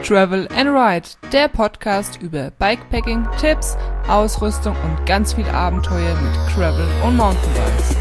Travel and Ride, der Podcast über Bikepacking, Tipps, Ausrüstung und ganz viel Abenteuer mit Gravel und Mountainbikes.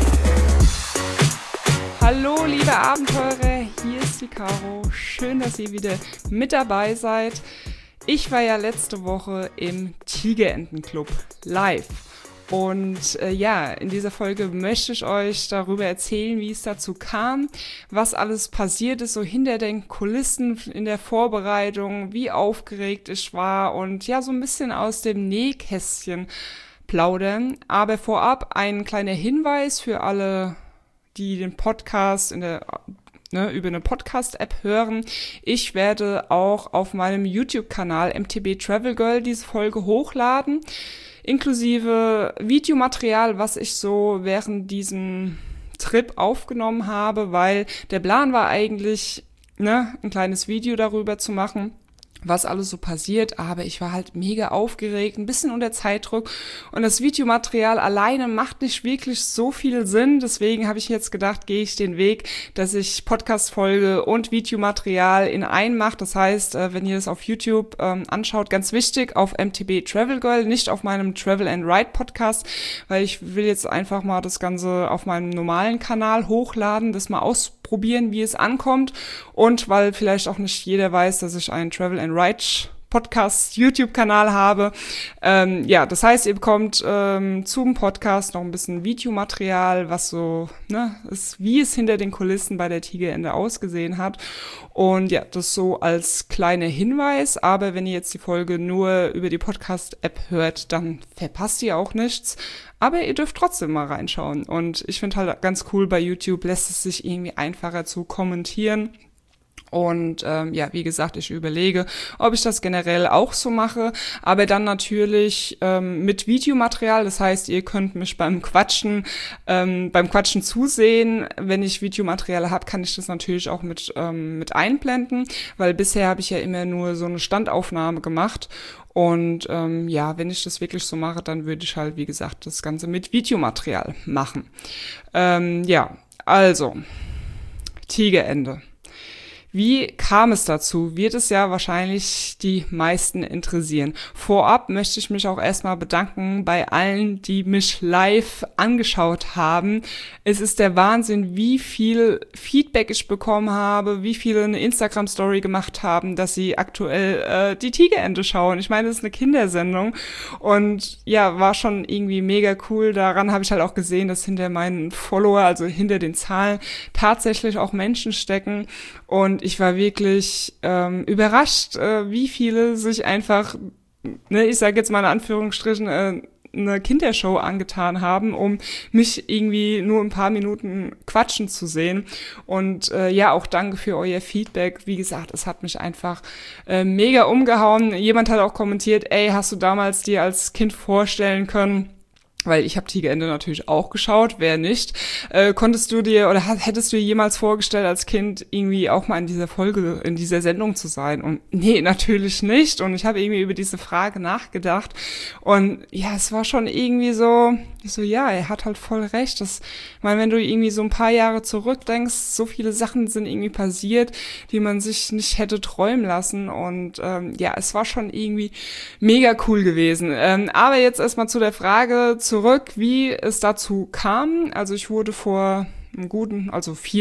Hallo liebe Abenteurer, hier ist die Caro. Schön, dass ihr wieder mit dabei seid. Ich war ja letzte Woche im Tigerentenclub live. Und in dieser Folge möchte ich euch darüber erzählen, wie es dazu kam, was alles passiert ist, so hinter den Kulissen in der Vorbereitung, wie aufgeregt ich war und ja, so ein bisschen aus dem Nähkästchen plaudern. Aber vorab ein kleiner Hinweis für alle, die den Podcast über eine Podcast-App hören. Ich werde auch auf meinem YouTube-Kanal MTB Travel Girl diese Folge hochladen, inklusive Videomaterial, was ich so während diesem Trip aufgenommen habe, weil der Plan war eigentlich, ein kleines Video darüber zu machen, was alles so passiert, aber ich war halt mega aufgeregt, ein bisschen unter Zeitdruck und das Videomaterial alleine macht nicht wirklich so viel Sinn, deswegen habe ich jetzt gedacht, gehe ich den Weg, dass ich Podcast-Folge und Videomaterial in einen mache, das heißt, wenn ihr das auf YouTube anschaut, ganz wichtig, auf MTB Travel Girl, nicht auf meinem Travel and Ride Podcast, weil ich will jetzt einfach mal das Ganze auf meinem normalen Kanal hochladen, das mal ausprobieren, wie es ankommt und weil vielleicht auch nicht jeder weiß, dass ich einen Travel and Ride Podcast YouTube-Kanal habe. Das heißt, ihr bekommt zum Podcast noch ein bisschen Videomaterial, was so ist, wie es hinter den Kulissen bei der Tigerente ausgesehen hat. Und ja, das so als kleiner Hinweis. Aber wenn ihr jetzt die Folge nur über die Podcast-App hört, dann verpasst ihr auch nichts. Aber ihr dürft trotzdem mal reinschauen. Und ich finde halt ganz cool, bei YouTube lässt es sich irgendwie einfacher zu kommentieren. Und wie gesagt, ich überlege, ob ich das generell auch so mache, aber dann natürlich mit Videomaterial. Das heißt, ihr könnt mich beim Quatschen zusehen. Wenn ich Videomaterial habe, kann ich das natürlich auch mit einblenden, weil bisher habe ich ja immer nur so eine Standaufnahme gemacht. Und wenn ich das wirklich so mache, dann würde ich halt, wie gesagt, das Ganze mit Videomaterial machen. Also, Tigerente. Wie kam es dazu? Wird es ja wahrscheinlich die meisten interessieren. Vorab möchte ich mich auch erstmal bedanken bei allen, die mich live angeschaut haben. Es ist der Wahnsinn, wie viel Feedback ich bekommen habe, wie viele eine Instagram-Story gemacht haben, dass sie aktuell die Tigerente schauen. Ich meine, das ist eine Kindersendung und ja, war schon irgendwie mega cool. Daran habe ich halt auch gesehen, dass hinter meinen Follower, also hinter den Zahlen, tatsächlich auch Menschen stecken. Und ich war wirklich überrascht, wie viele sich einfach, ich sage jetzt mal in Anführungsstrichen, eine Kindershow angetan haben, um mich irgendwie nur ein paar Minuten quatschen zu sehen. Und auch danke für euer Feedback. Wie gesagt, es hat mich einfach mega umgehauen. Jemand hat auch kommentiert, hast du damals dir als Kind vorstellen können, weil ich habe Tigerente natürlich auch geschaut, wer nicht. Konntest du dir oder hättest du dir jemals vorgestellt, als Kind irgendwie auch mal in dieser Folge, in dieser Sendung zu sein? Und nee, natürlich nicht. Und ich habe irgendwie über diese Frage nachgedacht. Und ja, es war schon irgendwie so, er hat halt voll recht. Ich meine, wenn du irgendwie so ein paar Jahre zurückdenkst, so viele Sachen sind irgendwie passiert, die man sich nicht hätte träumen lassen. Und es war schon irgendwie mega cool gewesen. Aber jetzt erstmal zu der Frage zurück, wie es dazu kam. Also ich wurde vor einem guten, also 4,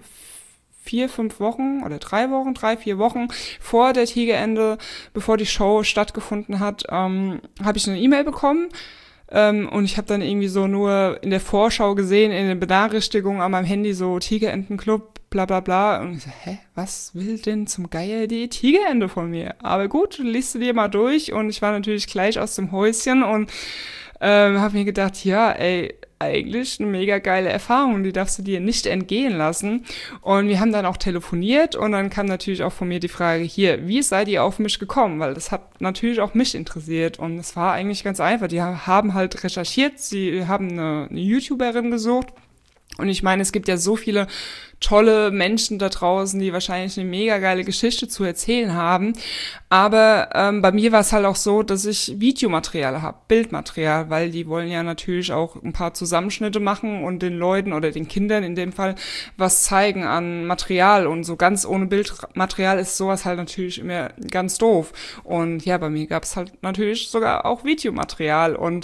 5 Wochen oder 3, 4 Wochen vor der Tigerente, bevor die Show stattgefunden hat, habe ich eine E-Mail bekommen. Und ich habe dann irgendwie so nur in der Vorschau gesehen, in den Benachrichtigungen an meinem Handy so Tigerentenclub, bla bla bla. Und ich so, was will denn zum Geier die Tigerente von mir? Aber gut, liest du dir mal durch. Und ich war natürlich gleich aus dem Häuschen und habe mir gedacht, eigentlich eine mega geile Erfahrung, die darfst du dir nicht entgehen lassen. Und wir haben dann auch telefoniert und dann kam natürlich auch von mir die Frage, wie seid ihr auf mich gekommen? Weil das hat natürlich auch mich interessiert und es war eigentlich ganz einfach. Die haben halt recherchiert, sie haben eine YouTuberin gesucht Und ich meine, es gibt ja so viele tolle Menschen da draußen, die wahrscheinlich eine mega geile Geschichte zu erzählen haben. Aber bei mir war es halt auch so, dass ich Videomaterial habe, Bildmaterial, weil die wollen ja natürlich auch ein paar Zusammenschnitte machen und den Leuten oder den Kindern in dem Fall was zeigen an Material. Und so ganz ohne Bildmaterial ist sowas halt natürlich immer ganz doof. Und ja, bei mir gab es halt natürlich sogar auch Videomaterial. Und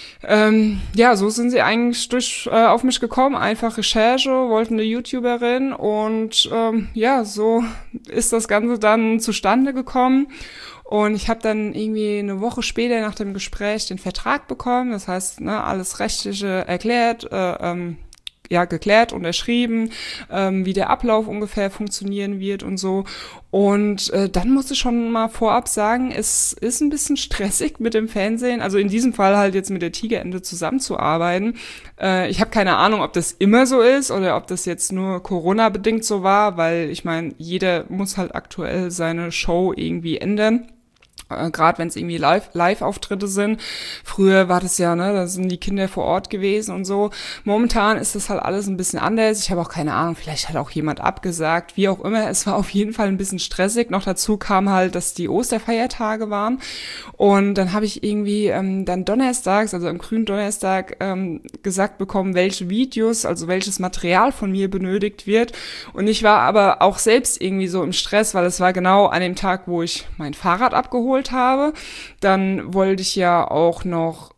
ja, so sind sie eigentlich auf mich gekommen. Einfach Recherche, wollten eine YouTuberin und ja, so ist das Ganze dann zustande gekommen. Und ich habe dann irgendwie eine Woche später nach dem Gespräch den Vertrag bekommen. Das heißt, ne, alles Rechtliche erklärt, ja, geklärt, unterschrieben, wie der Ablauf ungefähr funktionieren wird und so. Und dann musste ich schon mal vorab sagen, es ist ein bisschen stressig mit dem Fernsehen, also in diesem Fall halt jetzt mit der Tigerente zusammenzuarbeiten. Ich habe keine Ahnung, ob das immer so ist oder ob das jetzt nur Corona-bedingt so war, weil ich meine, jeder muss halt aktuell seine Show irgendwie ändern. Gerade wenn es irgendwie Live-Auftritte sind. Früher war das ja, ne, da sind die Kinder vor Ort gewesen und so. Momentan ist das halt alles ein bisschen anders. Ich habe auch keine Ahnung, vielleicht hat auch jemand abgesagt, wie auch immer. Es war auf jeden Fall ein bisschen stressig. Noch dazu kam halt, dass die Osterfeiertage waren. Und dann habe ich irgendwie dann donnerstags, also am grünen Donnerstag, gesagt bekommen, welche Videos, also welches Material von mir benötigt wird. Und ich war aber auch selbst irgendwie so im Stress, weil es war genau an dem Tag, wo ich mein Fahrrad abgeholt habe. Dann wollte ich ja auch noch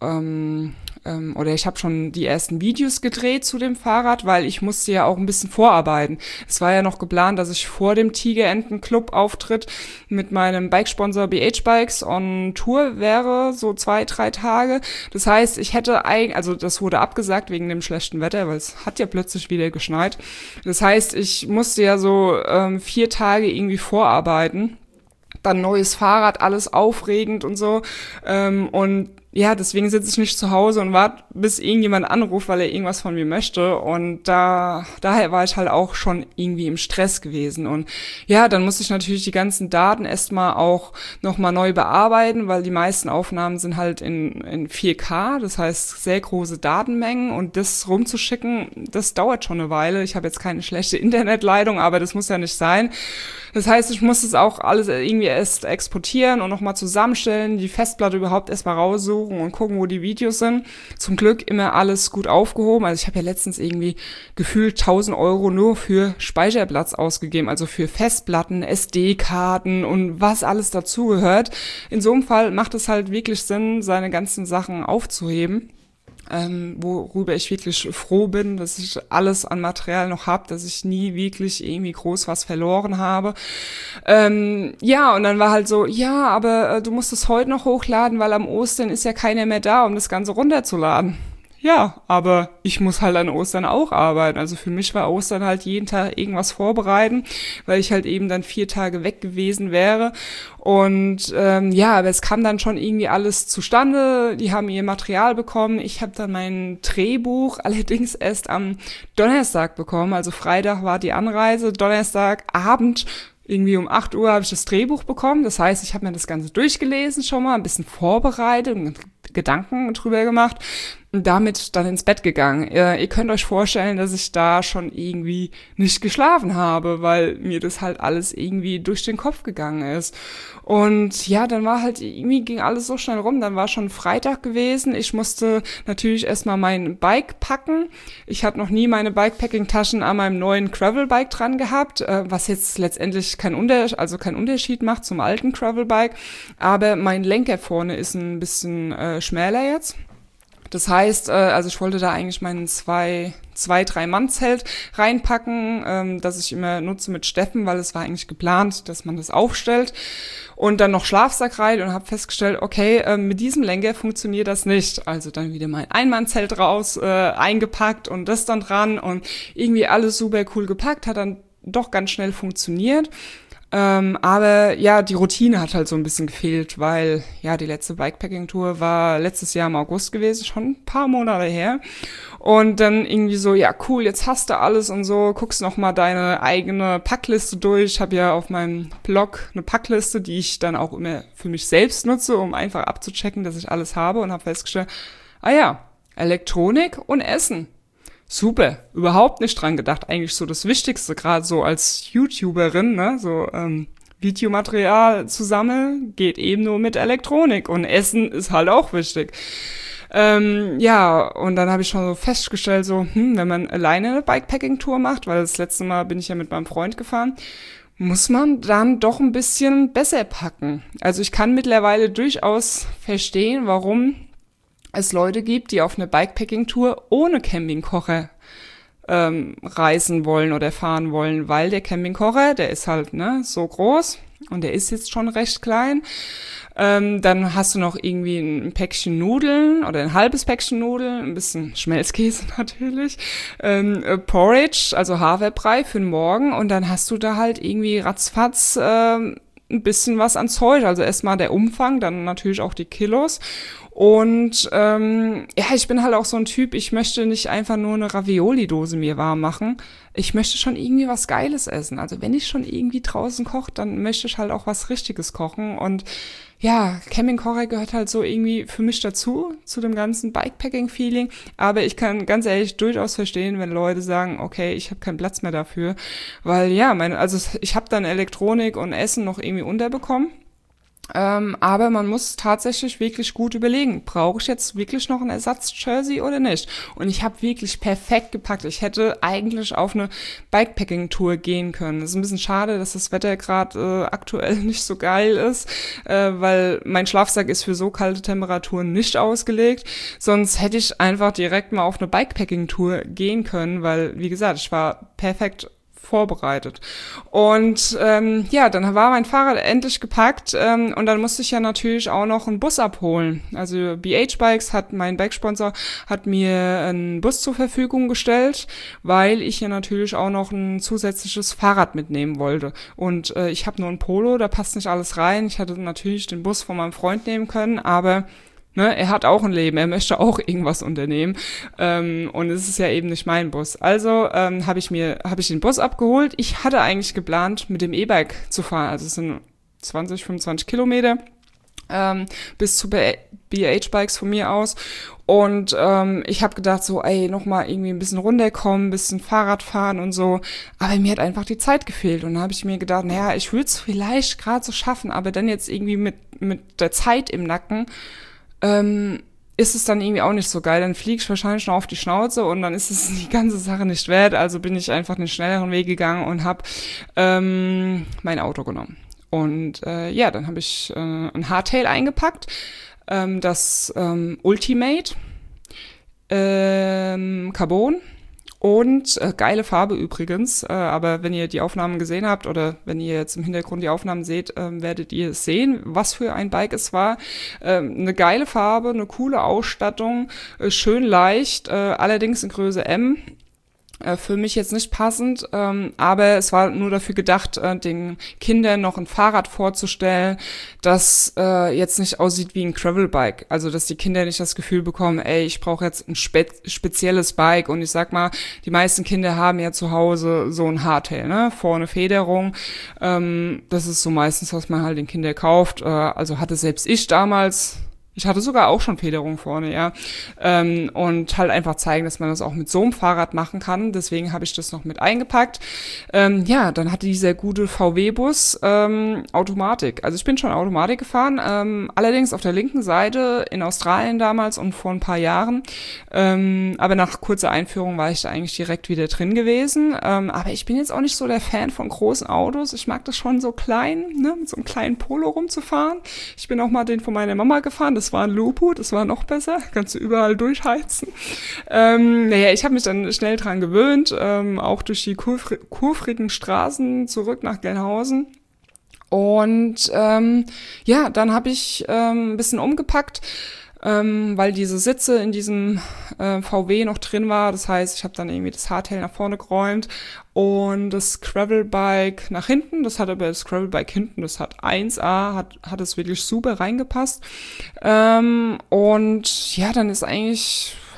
oder ich habe schon die ersten Videos gedreht zu dem Fahrrad, weil ich musste ja auch ein bisschen vorarbeiten. Es war ja noch geplant, dass ich vor dem Tigerenten-Club-Auftritt mit meinem Bikesponsor BH Bikes on Tour wäre, so 2-3 Tage. Das heißt, ich hätte also das wurde abgesagt wegen dem schlechten Wetter, weil es hat ja plötzlich wieder geschneit. Das heißt, ich musste ja so 4 Tage irgendwie vorarbeiten. Dann neues Fahrrad, alles aufregend und so. Und ja, deswegen sitze ich nicht zu Hause und warte, bis irgendjemand anruft, weil er irgendwas von mir möchte. Und daher war ich halt auch schon irgendwie im Stress gewesen. Und ja, dann musste ich natürlich die ganzen Daten erstmal auch nochmal neu bearbeiten, weil die meisten Aufnahmen sind halt in 4K, das heißt sehr große Datenmengen. Und das rumzuschicken, das dauert schon eine Weile. Ich habe jetzt keine schlechte Internetleitung, aber das muss ja nicht sein. Das heißt, ich muss das auch alles irgendwie erst exportieren und nochmal zusammenstellen, die Festplatte überhaupt erstmal raussuchen und gucken, wo die Videos sind. Zum Glück immer alles gut aufgehoben. Also ich habe ja letztens irgendwie gefühlt 1.000 Euro nur für Speicherplatz ausgegeben, also für Festplatten, SD-Karten und was alles dazugehört. In so einem Fall macht es halt wirklich Sinn, seine ganzen Sachen aufzuheben. Worüber ich wirklich froh bin, dass ich alles an Material noch habe, dass ich nie wirklich irgendwie groß was verloren habe. Ja, und dann war halt so, ja, aber du musst es heute noch hochladen, weil am Ostern ist ja keiner mehr da, um das Ganze runterzuladen. Ja, aber ich muss halt an Ostern auch arbeiten. Also für mich war Ostern halt jeden Tag irgendwas vorbereiten, weil ich halt eben dann 4 Tage weg gewesen wäre. Und ja, aber es kam dann schon irgendwie alles zustande. Die haben ihr Material bekommen. Ich habe dann mein Drehbuch allerdings erst am Donnerstag bekommen. Also Freitag war die Anreise, Donnerstagabend irgendwie um 8 Uhr habe ich das Drehbuch bekommen. Das heißt, ich habe mir das Ganze durchgelesen schon mal, ein bisschen vorbereitet und Gedanken drüber gemacht und damit dann ins Bett gegangen. Ihr könnt euch vorstellen, dass ich da schon irgendwie nicht geschlafen habe, weil mir das halt alles irgendwie durch den Kopf gegangen ist. Und ja, dann war halt irgendwie ging alles so schnell rum. Dann war schon Freitag gewesen. Ich musste natürlich erstmal mein Bike packen. Ich hatte noch nie meine Bikepacking-Taschen an meinem neuen Gravelbike dran gehabt, was jetzt letztendlich kein Unterschied macht zum alten Gravelbike. Aber mein Lenker vorne ist ein bisschen schmäler jetzt. Das heißt, also ich wollte da eigentlich meinen 2-3-Mann-Zelt reinpacken, das ich immer nutze mit Steffen, weil es war eigentlich geplant, dass man das aufstellt. Und dann noch Schlafsack rein und habe festgestellt, okay, mit diesem Lenker funktioniert das nicht. Also dann wieder mein Einmannzelt raus, eingepackt und das dann dran und irgendwie alles super cool gepackt, hat dann doch ganz schnell funktioniert. Aber ja, die Routine hat halt so ein bisschen gefehlt, weil ja, die letzte Bikepacking-Tour war letztes Jahr im August gewesen, schon ein paar Monate her. Und dann irgendwie so, ja cool, jetzt hast du alles und so, guckst noch mal deine eigene Packliste durch. Ich habe ja auf meinem Blog eine Packliste, die ich dann auch immer für mich selbst nutze, um einfach abzuchecken, dass ich alles habe und habe festgestellt, ah ja, Elektronik und Essen. Super, überhaupt nicht dran gedacht. Eigentlich so das Wichtigste, gerade so als YouTuberin, ne, so Videomaterial zu sammeln, geht eben nur mit Elektronik und Essen ist halt auch wichtig. Ja, und dann habe ich schon so festgestellt, so, wenn man alleine eine Bikepacking-Tour macht, weil das letzte Mal bin ich ja mit meinem Freund gefahren, muss man dann doch ein bisschen besser packen. Also ich kann mittlerweile durchaus verstehen, warum es Leute gibt, die auf eine Bikepacking-Tour ohne Campingkocher reisen wollen oder fahren wollen, weil der Campingkocher, der ist halt so groß und der ist jetzt schon recht klein. Dann hast du noch irgendwie ein Päckchen Nudeln oder ein halbes Päckchen Nudeln, ein bisschen Schmelzkäse natürlich, Porridge, also Haferbrei für den Morgen und dann hast du da halt irgendwie ratzfatz ein bisschen was an Zeug. Also erstmal der Umfang, dann natürlich auch die Kilos. Und ja, ich bin halt auch so ein Typ, ich möchte nicht einfach nur eine Ravioli-Dose mir warm machen. Ich möchte schon irgendwie was Geiles essen. Also wenn ich schon irgendwie draußen koche, dann möchte ich halt auch was Richtiges kochen. Und ja, Campingkocher gehört halt so irgendwie für mich dazu, zu dem ganzen Bikepacking-Feeling. Aber ich kann ganz ehrlich durchaus verstehen, wenn Leute sagen, okay, ich habe keinen Platz mehr dafür. Weil ja, ich habe dann Elektronik und Essen noch irgendwie unterbekommen. Aber man muss tatsächlich wirklich gut überlegen, brauche ich jetzt wirklich noch ein Ersatz-Jersey oder nicht? Und ich habe wirklich perfekt gepackt. Ich hätte eigentlich auf eine Bikepacking-Tour gehen können. Es ist ein bisschen schade, dass das Wetter gerade aktuell nicht so geil ist, weil mein Schlafsack ist für so kalte Temperaturen nicht ausgelegt. Sonst hätte ich einfach direkt mal auf eine Bikepacking-Tour gehen können, weil, wie gesagt, ich war perfekt vorbereitet. Und ja, dann war mein Fahrrad endlich gepackt und dann musste ich ja natürlich auch noch einen Bus abholen. Also BH Bikes mein Bike-Sponsor, hat mir einen Bus zur Verfügung gestellt, weil ich ja natürlich auch noch ein zusätzliches Fahrrad mitnehmen wollte. Und ich habe nur ein Polo, da passt nicht alles rein. Ich hätte natürlich den Bus von meinem Freund nehmen können, aber er hat auch ein Leben, er möchte auch irgendwas unternehmen und es ist ja eben nicht mein Bus. Also habe ich den Bus abgeholt. Ich hatte eigentlich geplant, mit dem E-Bike zu fahren. Also es sind 20, 25 Kilometer bis zu BH-Bikes von mir aus. Und ich habe gedacht so, nochmal irgendwie ein bisschen runterkommen, ein bisschen Fahrrad fahren und so. Aber mir hat einfach die Zeit gefehlt. Und dann habe ich mir gedacht, naja, ich würde es vielleicht gerade so schaffen, aber dann jetzt irgendwie mit der Zeit im Nacken, ist es dann irgendwie auch nicht so geil. Dann fliege ich wahrscheinlich noch auf die Schnauze und dann ist es die ganze Sache nicht wert. Also bin ich einfach den schnelleren Weg gegangen und habe mein Auto genommen. Und ja, dann habe ich ein Hardtail eingepackt, das Ultimate Carbon. Und geile Farbe übrigens, aber wenn ihr die Aufnahmen gesehen habt oder wenn ihr jetzt im Hintergrund die Aufnahmen seht, werdet ihr sehen, was für ein Bike es war. Eine geile Farbe, eine coole Ausstattung, schön leicht, allerdings in Größe M. Für mich jetzt nicht passend, aber es war nur dafür gedacht, den Kindern noch ein Fahrrad vorzustellen, das jetzt nicht aussieht wie ein Gravelbike. Also, dass die Kinder nicht das Gefühl bekommen, ich brauche jetzt ein spezielles Bike. Und ich sag mal, die meisten Kinder haben ja zu Hause so ein Hardtail, ne? Vorne Federung. Das ist so meistens, was man halt den Kindern kauft. Also hatte selbst ich damals. Ich hatte sogar auch schon Federung vorne, ja. Und halt einfach zeigen, dass man das auch mit so einem Fahrrad machen kann. Deswegen habe ich das noch mit eingepackt. Ja, dann hatte dieser gute VW-Bus Automatik. Also ich bin schon Automatik gefahren, allerdings auf der linken Seite in Australien damals und vor ein paar Jahren. Aber nach kurzer Einführung war ich da eigentlich direkt wieder drin gewesen. Aber ich bin jetzt auch nicht so der Fan von großen Autos. Ich mag das schon so klein, ne, mit so einem kleinen Polo rumzufahren. Ich bin auch mal den von meiner Mama gefahren. Das war ein Lupo, das war noch besser. Kannst du überall durchheizen. Naja, ich habe mich dann schnell dran gewöhnt, auch durch die kurvrigen Straßen zurück nach Gelnhausen. Und ja, dann habe ich ein bisschen umgepackt, weil diese Sitze in diesem VW noch drin war. Das heißt, ich habe dann irgendwie das Hardtail nach vorne geräumt und das Gravelbike nach hinten. Das hat aber das Gravelbike hinten, das hat 1A, hat es wirklich super reingepasst. Und ja, dann ist eigentlich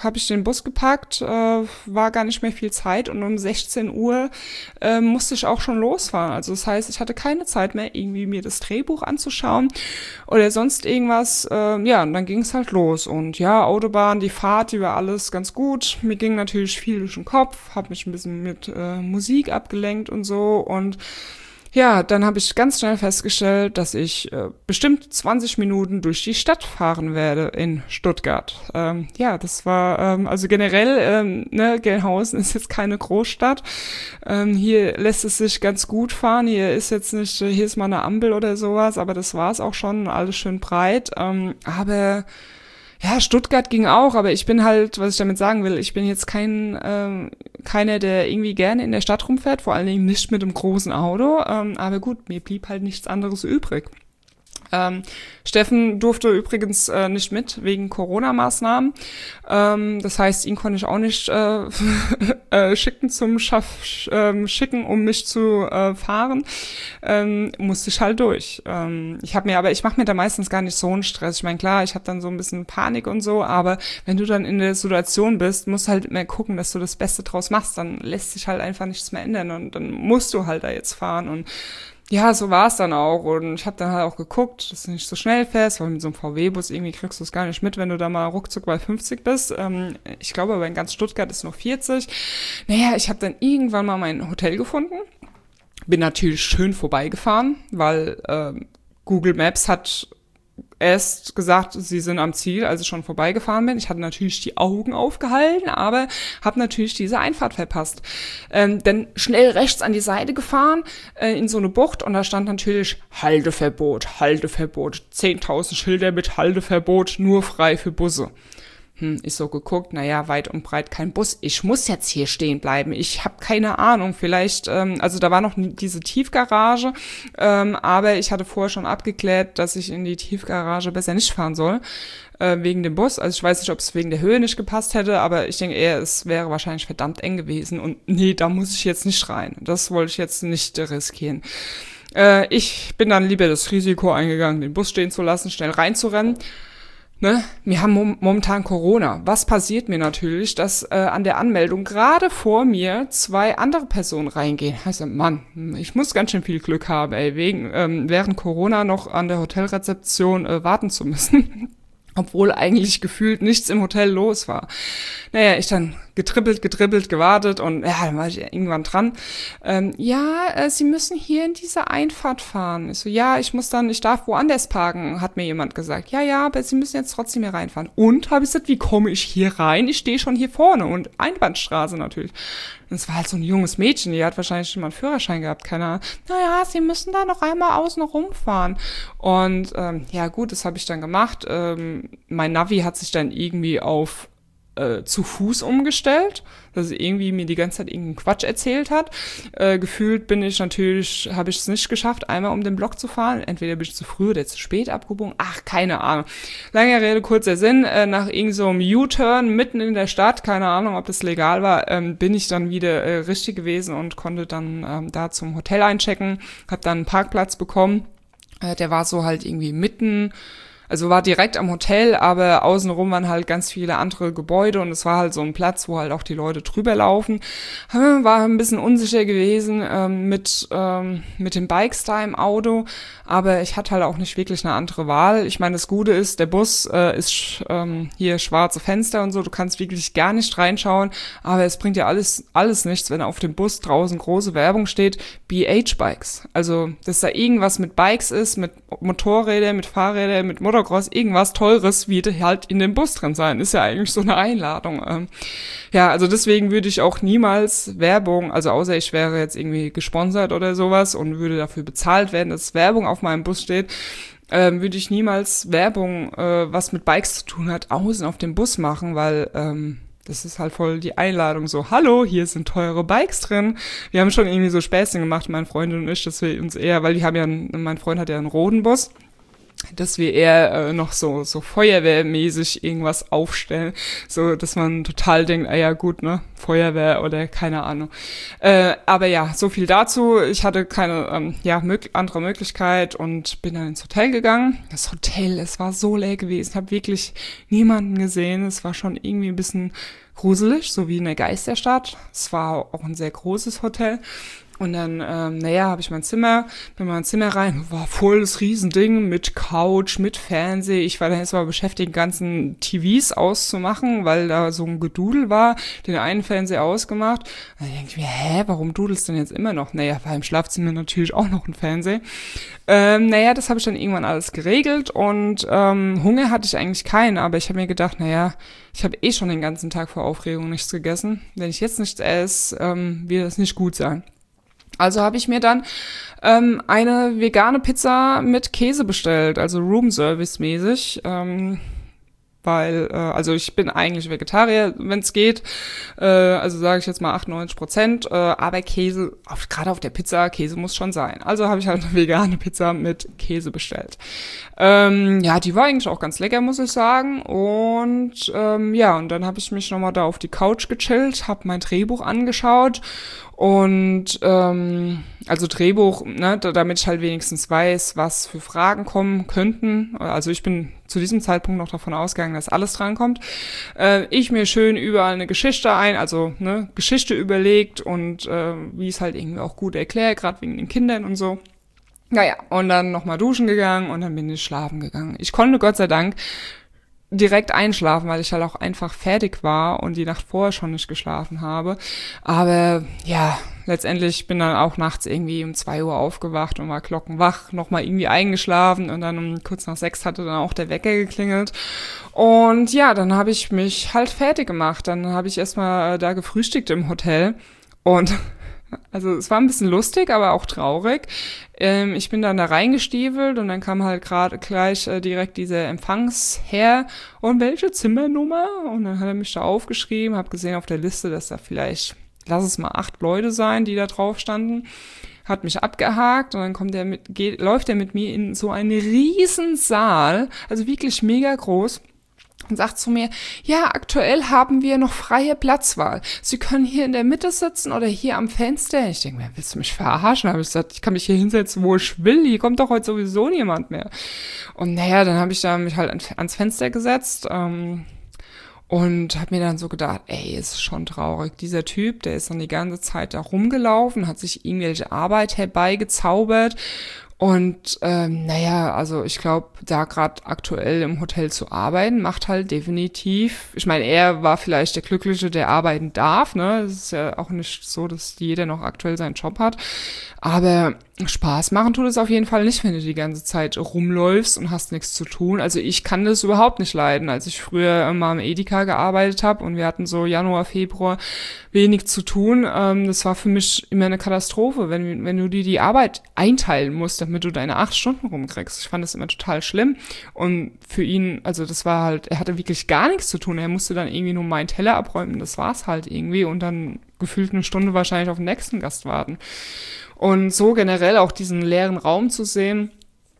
habe ich den Bus gepackt, war gar nicht mehr viel Zeit und um 16 Uhr musste ich auch schon losfahren. Also das heißt, ich hatte keine Zeit mehr, irgendwie mir das Drehbuch anzuschauen oder sonst irgendwas. Ja, und dann ging es halt los. Und ja, Autobahn, die Fahrt, die war alles ganz gut. Mir ging natürlich viel durch den Kopf, habe mich ein bisschen mit Musik abgelenkt und so. Und ja, dann habe ich ganz schnell festgestellt, dass ich bestimmt 20 Minuten durch die Stadt fahren werde in Stuttgart. Ja, das war, also generell, ne, Gelnhausen ist jetzt keine Großstadt. Hier lässt es sich ganz gut fahren. Hier ist jetzt nicht, hier ist mal eine Ampel oder sowas, aber das war es auch schon, alles schön breit. Aber ja, Stuttgart ging auch, aber ich bin halt, was ich damit sagen will, ich bin jetzt keiner, der irgendwie gerne in der Stadt rumfährt, vor allen Dingen nicht mit einem großen Auto, aber gut, mir blieb halt nichts anderes übrig. Steffen durfte übrigens nicht mit, wegen Corona-Maßnahmen. Das heißt, ihn konnte ich auch nicht schicken, um mich zu fahren. Musste ich halt durch. Ich mache mir da meistens gar nicht so einen Stress. Ich meine, klar, ich habe dann so ein bisschen Panik und so, aber wenn du dann in der Situation bist, musst du halt immer gucken, dass du das Beste draus machst. Dann lässt sich halt einfach nichts mehr ändern und dann musst du halt da jetzt fahren und ja, so war es dann auch und ich habe dann halt auch geguckt, dass du nicht so schnell fährst, weil mit so einem VW-Bus irgendwie kriegst du es gar nicht mit, wenn du da mal ruckzuck bei 50 bist. Ich glaube aber in ganz Stuttgart ist noch 40. Naja, ich habe dann irgendwann mal mein Hotel gefunden, bin natürlich schön vorbeigefahren, weil Google Maps hat erst gesagt, sie sind am Ziel, als ich schon vorbeigefahren bin. Ich hatte natürlich die Augen aufgehalten, aber habe natürlich diese Einfahrt verpasst. Dann schnell rechts an die Seite gefahren, in so eine Bucht und da stand natürlich Halteverbot, Halteverbot, 10.000 Schilder mit Halteverbot, nur frei für Busse. Ich so geguckt, naja, weit und breit kein Bus. Ich muss jetzt hier stehen bleiben. Ich habe keine Ahnung, vielleicht, also da war noch diese Tiefgarage, aber ich hatte vorher schon abgeklärt, dass ich in die Tiefgarage besser nicht fahren soll, wegen dem Bus. Also ich weiß nicht, ob es wegen der Höhe nicht gepasst hätte, aber ich denke eher, es wäre wahrscheinlich verdammt eng gewesen. Und nee, da muss ich jetzt nicht rein. Das wollte ich jetzt nicht riskieren. Ich bin dann lieber das Risiko eingegangen, den Bus stehen zu lassen, schnell reinzurennen. Ne? Wir haben momentan Corona. Was passiert mir natürlich, dass an der Anmeldung gerade vor mir 2 andere Personen reingehen. Also Mann, ich muss ganz schön viel Glück haben, während Corona noch an der Hotelrezeption warten zu müssen. Obwohl eigentlich gefühlt nichts im Hotel los war. Naja, ich dann getribbelt, gewartet und ja, dann war ich irgendwann dran. Sie müssen hier in diese Einfahrt fahren. Ich so, ja, ich darf woanders parken, hat mir jemand gesagt. Ja, aber Sie müssen jetzt trotzdem hier reinfahren. Und, habe ich gesagt, wie komme ich hier rein? Ich stehe schon hier vorne und Einbahnstraße natürlich. Und es war halt so ein junges Mädchen, die hat wahrscheinlich schon mal einen Führerschein gehabt, keine Ahnung. Naja, Sie müssen da noch einmal außen rumfahren. Und ja gut, das habe ich dann gemacht. Mein Navi hat sich dann irgendwie auf zu Fuß umgestellt, dass er irgendwie mir die ganze Zeit irgendeinen Quatsch erzählt hat. Gefühlt habe ich es nicht geschafft, einmal um den Block zu fahren. Entweder bin ich zu früh oder zu spät abgebogen. Ach, keine Ahnung. Lange Rede, kurzer Sinn. Nach irgend so einem U-Turn mitten in der Stadt, keine Ahnung, ob das legal war, bin ich dann wieder richtig gewesen und konnte dann da zum Hotel einchecken. Hab dann einen Parkplatz bekommen. Der war so halt irgendwie mitten, also war direkt am Hotel, aber außenrum waren halt ganz viele andere Gebäude und es war halt so ein Platz, wo halt auch die Leute drüber laufen. War ein bisschen unsicher gewesen mit den Bikes da im Auto, aber ich hatte halt auch nicht wirklich eine andere Wahl. Ich meine, das Gute ist, der Bus ist hier schwarze Fenster und so, du kannst wirklich gar nicht reinschauen, aber es bringt ja alles nichts, wenn auf dem Bus draußen große Werbung steht, BH-Bikes. Also, dass da irgendwas mit Bikes ist, mit Motorrädern, mit Fahrrädern, mit Motocross, irgendwas Teures wird halt in dem Bus drin sein. Ist ja eigentlich so eine Einladung. Ja, also deswegen würde ich auch niemals Werbung, also außer ich wäre jetzt irgendwie gesponsert oder sowas und würde dafür bezahlt werden, dass Werbung auf meinem Bus steht, würde ich niemals Werbung, was mit Bikes zu tun hat, außen auf dem Bus machen, weil das ist halt voll die Einladung, so, hallo, hier sind teure Bikes drin. Wir haben schon irgendwie so Späßchen gemacht, meine Freundin und ich, dass wir uns eher, weil mein Freund hat ja einen roten Bus, dass wir eher noch so feuerwehrmäßig irgendwas aufstellen, so dass man total denkt, ah ja gut, ne, Feuerwehr oder keine Ahnung. Aber ja, so viel dazu. Ich hatte keine andere Möglichkeit und bin dann ins Hotel gegangen. Das Hotel, es war so leer gewesen. Ich habe wirklich niemanden gesehen. Es war schon irgendwie ein bisschen gruselig, so wie in der Geisterstadt. Es war auch ein sehr großes Hotel. Und dann, habe ich bin in mein Zimmer rein, war voll das Riesending mit Couch, mit Fernseh. Ich war dann jetzt mal beschäftigt, ganzen TVs auszumachen, weil da so ein Gedudel war, den einen Fernseher ausgemacht. Und dann denke ich mir, warum dudelst du denn jetzt immer noch? Naja, war im Schlafzimmer natürlich auch noch ein Fernseher. Das habe ich dann irgendwann alles geregelt und Hunger hatte ich eigentlich keinen, aber ich habe mir gedacht, ich habe schon den ganzen Tag vor Aufregung nichts gegessen. Wenn ich jetzt nichts esse, wird das nicht gut sein. Also habe ich mir dann eine vegane Pizza mit Käse bestellt, also Roomservice-mäßig, weil ich bin eigentlich Vegetarier, wenn es geht, also sage ich jetzt mal 98%, aber Käse, gerade auf der Pizza, Käse muss schon sein. Also habe ich halt eine vegane Pizza mit Käse bestellt. Die war eigentlich auch ganz lecker, muss ich sagen. Und und dann habe ich mich nochmal da auf die Couch gechillt, habe mein Drehbuch angeschaut und Drehbuch, ne, damit ich halt wenigstens weiß, was für Fragen kommen könnten. Also ich bin zu diesem Zeitpunkt noch davon ausgegangen, dass alles drankommt. Ich mir schön überall eine Geschichte Geschichte überlegt und wie es halt irgendwie auch gut erklärt, gerade wegen den Kindern und so. Naja, und dann nochmal duschen gegangen und dann bin ich schlafen gegangen. Ich konnte Gott sei Dank direkt einschlafen, weil ich halt auch einfach fertig war und die Nacht vorher schon nicht geschlafen habe. Aber ja, letztendlich bin dann auch nachts irgendwie um 2 Uhr aufgewacht und war glockenwach, nochmal irgendwie eingeschlafen und dann um kurz nach 6 hatte dann auch der Wecker geklingelt. Und ja, dann habe ich mich halt fertig gemacht. Dann habe ich erstmal da gefrühstückt im Hotel und also es war ein bisschen lustig, aber auch traurig. Ich bin dann da reingestiefelt und dann kam halt gerade gleich direkt dieser Empfangsherr und welche Zimmernummer? Und dann hat er mich da aufgeschrieben, habe gesehen auf der Liste, dass da vielleicht, lass es mal 8 Leute sein, die da drauf standen. Hat mich abgehakt und dann läuft er mit mir in so einen riesen Saal, also wirklich mega groß. Und sagt zu mir, ja, aktuell haben wir noch freie Platzwahl. Sie können hier in der Mitte sitzen oder hier am Fenster. Ich denke mir, willst du mich verarschen? Habe ich gesagt, ich kann mich hier hinsetzen, wo ich will. Hier kommt doch heute sowieso niemand mehr. Und dann habe ich da mich halt ans Fenster gesetzt und habe mir dann so gedacht, ist schon traurig. Dieser Typ, der ist dann die ganze Zeit da rumgelaufen, hat sich irgendwelche Arbeit herbeigezaubert. Und ich glaube, da gerade aktuell im Hotel zu arbeiten, macht halt definitiv, ich meine, er war vielleicht der Glückliche, der arbeiten darf, ne? Es ist ja auch nicht so, dass jeder noch aktuell seinen Job hat. Aber Spaß machen tut es auf jeden Fall nicht, wenn du die ganze Zeit rumläufst und hast nichts zu tun. Also ich kann das überhaupt nicht leiden. Als ich früher mal im Edeka gearbeitet habe und wir hatten so Januar, Februar wenig zu tun, das war für mich immer eine Katastrophe, wenn du dir die Arbeit einteilen musst, damit du deine 8 Stunden rumkriegst. Ich fand das immer total schlimm. Und für ihn, also das war halt, er hatte wirklich gar nichts zu tun. Er musste dann irgendwie nur meinen Teller abräumen. Das war's halt irgendwie. Und dann gefühlt eine Stunde wahrscheinlich auf den nächsten Gast warten. Und so generell auch diesen leeren Raum zu sehen,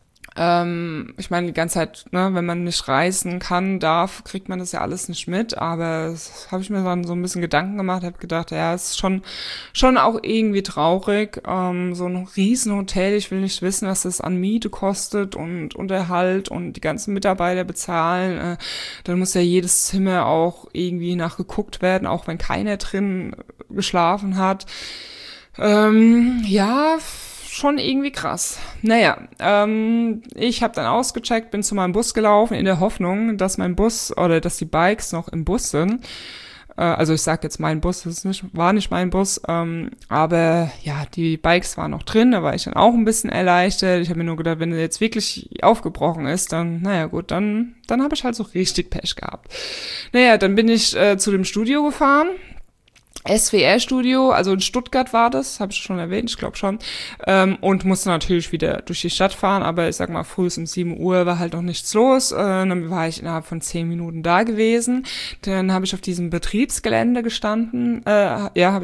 ich meine, die ganze Zeit, ne, wenn man nicht reisen kann, kriegt man das ja alles nicht mit, aber das habe ich mir dann so ein bisschen Gedanken gemacht, habe gedacht, ja, es ist schon auch irgendwie traurig, so ein Riesenhotel, ich will nicht wissen, was das an Miete kostet und Unterhalt und die ganzen Mitarbeiter bezahlen, dann muss ja jedes Zimmer auch irgendwie nachgeguckt werden, auch wenn keiner drin geschlafen hat. Schon irgendwie krass. Ich habe dann ausgecheckt, bin zu meinem Bus gelaufen in der Hoffnung, dass dass die Bikes noch im Bus sind. Also ich sag jetzt mein Bus, war nicht mein Bus, aber ja, die Bikes waren noch drin, da war ich dann auch ein bisschen erleichtert. Ich habe mir nur gedacht, wenn er jetzt wirklich aufgebrochen ist, dann habe ich halt so richtig Pech gehabt. Dann bin ich zu dem Studio gefahren. SWR-Studio, also in Stuttgart war das, habe ich schon erwähnt, ich glaube schon, und musste natürlich wieder durch die Stadt fahren, aber ich sag mal, früh um 7 Uhr war halt noch nichts los, dann war ich innerhalb von 10 Minuten da gewesen, dann habe ich auf diesem Betriebsgelände gestanden,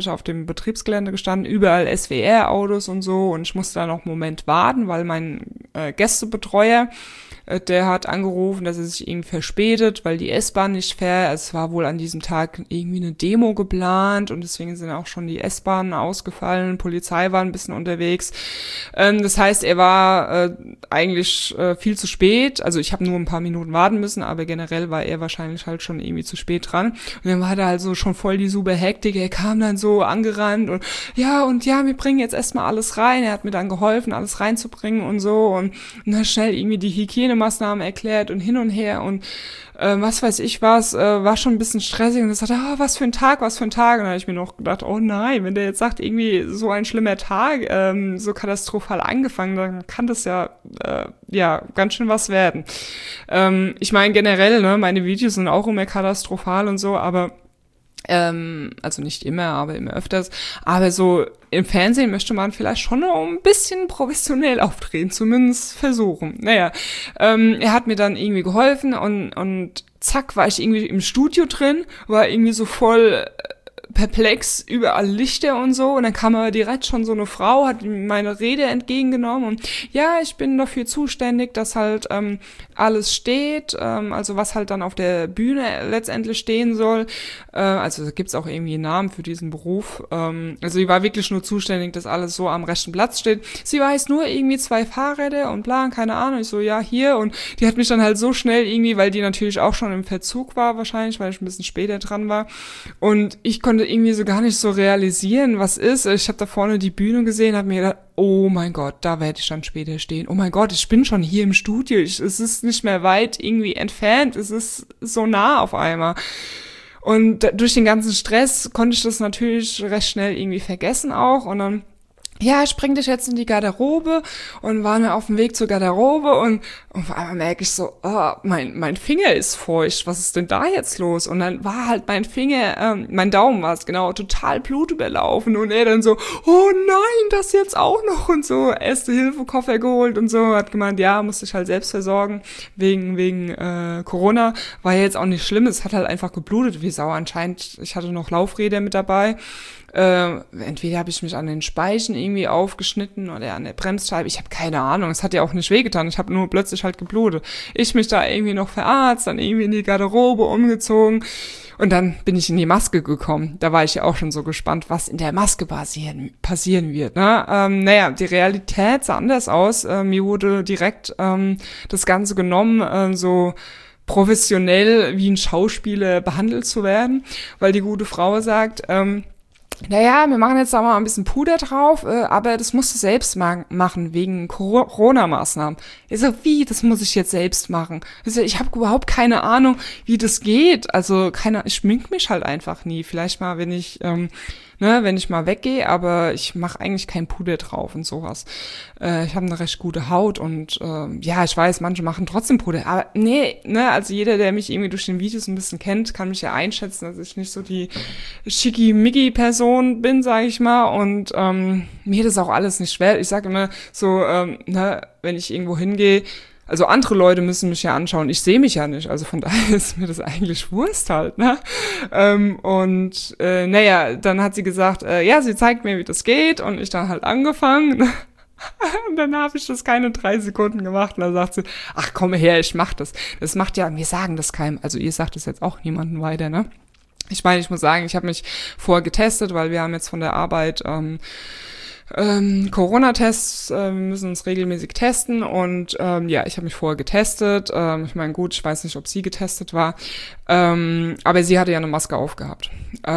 überall SWR-Autos und so und ich musste da noch einen Moment warten, weil mein Gästebetreuer. Der hat angerufen, dass er sich irgendwie verspätet, weil die S-Bahn nicht fährt. Es war wohl an diesem Tag irgendwie eine Demo geplant und deswegen sind auch schon die S-Bahnen ausgefallen. Polizei war ein bisschen unterwegs. Das heißt, er war eigentlich viel zu spät. Also ich habe nur ein paar Minuten warten müssen, aber generell war er wahrscheinlich halt schon irgendwie zu spät dran. Und dann war da halt so schon voll die super Hektik. Er kam dann so angerannt und ja, wir bringen jetzt erstmal alles rein. Er hat mir dann geholfen, alles reinzubringen und so und dann schnell irgendwie die Hygienemaßnahmen erklärt und hin und her und was weiß ich was, war schon ein bisschen stressig und er sagte, was für ein Tag. Und dann habe ich mir noch gedacht, oh nein, wenn der jetzt sagt, irgendwie so ein schlimmer Tag, so katastrophal angefangen, dann kann das ja ganz schön was werden. Ich meine generell, ne, meine Videos sind auch immer katastrophal und so, aber also nicht immer, aber immer öfters. Aber so im Fernsehen möchte man vielleicht schon noch ein bisschen professionell auftreten, zumindest versuchen. Naja, er hat mir dann irgendwie geholfen und zack, war ich irgendwie im Studio drin, war irgendwie so voll perplex, überall Lichter und so und dann kam aber direkt schon so eine Frau, hat meine Rede entgegengenommen und ja, ich bin dafür zuständig, dass halt alles steht, also was halt dann auf der Bühne letztendlich stehen soll, also da gibt's auch irgendwie einen Namen für diesen Beruf, also sie war wirklich nur zuständig, dass alles so am rechten Platz steht, sie weiß nur irgendwie 2 Fahrräder und bla, keine Ahnung, ich so, ja, hier und die hat mich dann halt so schnell irgendwie, weil die natürlich auch schon im Verzug war wahrscheinlich, weil ich ein bisschen später dran war und ich konnte irgendwie so gar nicht so realisieren, was ist. Ich habe da vorne die Bühne gesehen, habe mir gedacht, oh mein Gott, da werde ich dann später stehen. Oh mein Gott, ich bin schon hier im Studio. Es ist nicht mehr weit irgendwie entfernt. Es ist so nah auf einmal. Und durch den ganzen Stress konnte ich das natürlich recht schnell irgendwie vergessen auch. Und dann ja, ich bring dich jetzt in die Garderobe und waren wir auf dem Weg zur Garderobe und auf einmal merke ich so, mein Finger ist feucht, was ist denn da jetzt los? Und dann war halt mein Finger, mein Daumen war es genau, total blutüberlaufen und er dann so, oh nein, das jetzt auch noch und so, Erste-Hilfe-Koffer geholt und so, hat gemeint, ja, musste ich halt selbst versorgen, wegen Corona, war ja jetzt auch nicht schlimm, es hat halt einfach geblutet wie Sau anscheinend, ich hatte noch Laufräder mit dabei, entweder habe ich mich an den Speichen irgendwie aufgeschnitten oder an der Bremsscheibe. Ich habe keine Ahnung. Es hat ja auch nicht wehgetan. Ich habe nur plötzlich halt geblutet. Ich mich da irgendwie noch verarztet, dann irgendwie in die Garderobe umgezogen und dann bin ich in die Maske gekommen. Da war ich ja auch schon so gespannt, was in der Maske passieren wird. Ne? Die Realität sah anders aus. Mir wurde direkt das Ganze genommen, so professionell wie ein Schauspieler behandelt zu werden, weil die gute Frau sagt, naja, wir machen jetzt da mal ein bisschen Puder drauf, aber das musst du selbst machen, wegen Corona-Maßnahmen. Ich so, wie, das muss ich jetzt selbst machen? Ich habe überhaupt keine Ahnung, wie das geht. Also, ich schmink mich halt einfach nie. Vielleicht mal, wenn ich mal weggehe, aber ich mache eigentlich kein Puder drauf und sowas. Ich habe eine recht gute Haut und ich weiß, manche machen trotzdem Puder, aber nee, ne, also jeder, der mich irgendwie durch den Videos ein bisschen kennt, kann mich ja einschätzen, dass ich nicht so die Schickimicki-Person bin, sage ich mal, und mir das auch alles nicht schwer. Ich sage immer so, wenn ich irgendwo hingehe, also andere Leute müssen mich ja anschauen, ich sehe mich ja nicht, also von daher ist mir das eigentlich Wurst halt, ne? Dann hat sie gesagt, sie zeigt mir, wie das geht und ich dann halt angefangen. Und dann habe ich das keine 3 Sekunden gemacht und dann sagt sie, ach komm her, ich mach das. Das macht ja, wir sagen das keinem, also ihr sagt es jetzt auch niemandem weiter, ne? Ich meine, ich muss sagen, ich habe mich vorher getestet, weil wir haben jetzt von der Arbeit Corona-Tests, wir müssen uns regelmäßig testen und ich habe mich vorher getestet. Ich meine, gut, ich weiß nicht, ob sie getestet war, aber sie hatte ja eine Maske aufgehabt.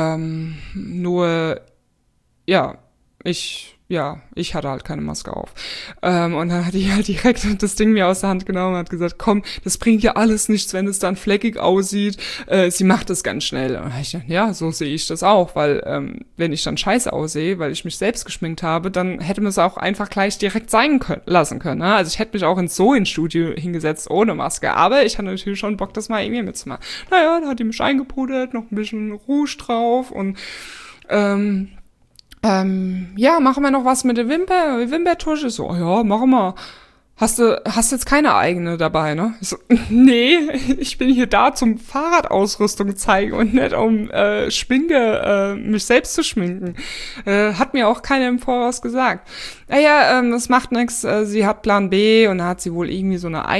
Ich hatte halt keine Maske auf. Und dann hat die halt direkt das Ding mir aus der Hand genommen und hat gesagt, komm, das bringt ja alles nichts, wenn es dann fleckig aussieht. Sie macht das ganz schnell. Und ich dachte, ja, so sehe ich das auch, weil wenn ich dann scheiße aussehe, weil ich mich selbst geschminkt habe, dann hätte man es auch einfach gleich direkt lassen können. Ne? Also ich hätte mich auch ins Studio hingesetzt ohne Maske, aber ich hatte natürlich schon Bock, das mal irgendwie mitzumachen. Naja, dann hat die mich eingepudert, noch ein bisschen Rouge drauf und machen wir noch was mit der Wimpertusche? So, ja, machen wir. hast jetzt keine eigene dabei, ne? Ich so, nee, ich bin hier da zum Fahrradausrüstung zeigen und nicht um mich selbst zu schminken. Hat mir auch keiner im Voraus gesagt. Naja, das macht nix. Sie hat Plan B und da hat sie wohl irgendwie so eine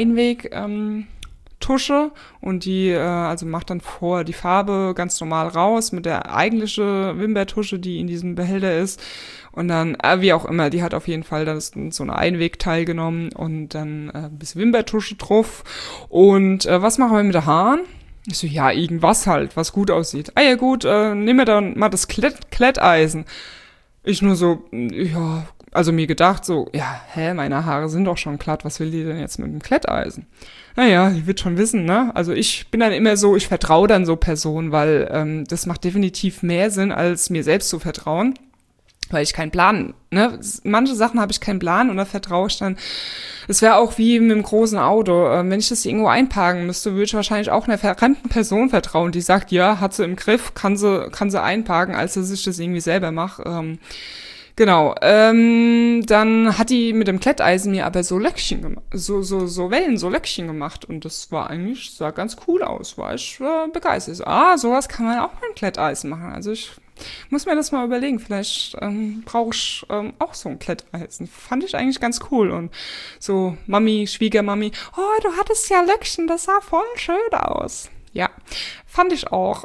Tusche und die also macht dann vorher die Farbe ganz normal raus mit der eigentliche Wimbertusche, die in diesem Behälter ist. Und dann, wie auch immer, die hat auf jeden Fall dann so eine Einwegteil genommen und dann ein bisschen Wimbertusche drauf. Und was machen wir mit den Haaren? Ich so, ja, irgendwas halt, was gut aussieht. Ah ja gut, nehmen wir dann mal das Kletteisen. Ich nur so, ja, also mir gedacht so, ja, meine Haare sind doch schon glatt, was will die denn jetzt mit dem Kletteisen? Naja, die wird schon wissen, ne? Also ich bin dann immer so, ich vertraue dann so Personen, weil das macht definitiv mehr Sinn, als mir selbst zu vertrauen. Weil ich keinen Plan, ne? Manche Sachen habe ich keinen Plan und da vertraue ich dann. Es wäre auch wie mit dem großen Auto. Wenn ich das irgendwo einparken müsste, würde ich wahrscheinlich auch einer fremden Person vertrauen, die sagt, ja, hat sie im Griff, kann sie einparken, als dass ich das irgendwie selber mache. Genau. Dann hat die mit dem Kletteisen mir aber so Löckchen gemacht, so Wellen, so Löckchen gemacht und das sah ganz cool aus, war ich begeistert. Sowas kann man auch mit dem Kletteisen machen. Also ich muss mir das mal überlegen. Vielleicht brauche ich auch so ein Kletteisen. Fand ich eigentlich ganz cool. Und so Schwiegermami, oh, du hattest ja Löckchen, das sah voll schön aus. Ja, fand ich auch.